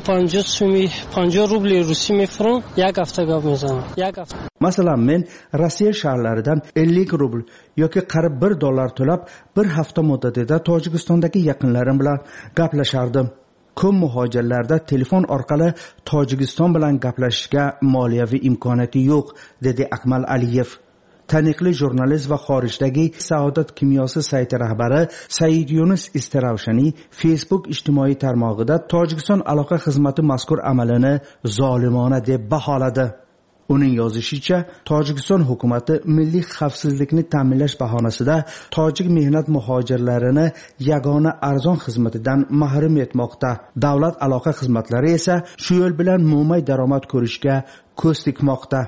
50 rubl rusiy mefron یک hafta gap میزنم. Masalan, men Rossiya shaharlaridan 50 rubl yoki qarib $1 to'lab, bir hafta muddatida Tojikistondagi yaqinlarim bilan gaplashardim. Ko'p muhojirlarda telefon orqali Tojikiston bilan gaplashishga moliyaviy imkoniyati yo'q, dedi Akmal Aliyev. taniqli jurnalist va xorijdagi Saodat kimyosi sayti rahbari Said Yunus Istaravshani Facebook ijtimoiy tarmog'ida Tojikiston aloqa xizmati mazkur amalini zolimona deb baholadi. Uning yozishicha, Tojikiston hukumati milliy xavfsizlikni ta'minlash bahonasida tojik mehnat muhojirlarini yagona arzon xizmatidan mahrum etmoqda. Davlat aloqa xizmatlari esa shu yo'l bilan mo'may daromad ko'rishga ko'z tikmoqda.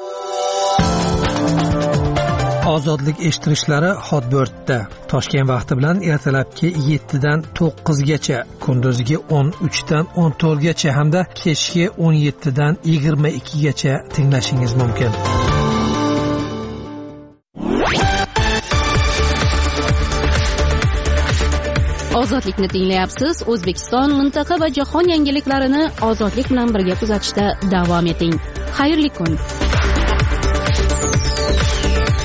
Ozodlik eshittirishlari Hotbirtda Toshkent vaqti bilan ertalabki 7 dan 9 gacha, kunduzgi 13 dan 14 gacha hamda kechki 17 dan 22 gacha tinglashingiz mumkin. Ozodlikni tinglayapsiz. O'zbekiston, mintaqa va jahon yangiliklarini ozodlik bilan birga kuzatishda davom eting. Xayrli kun.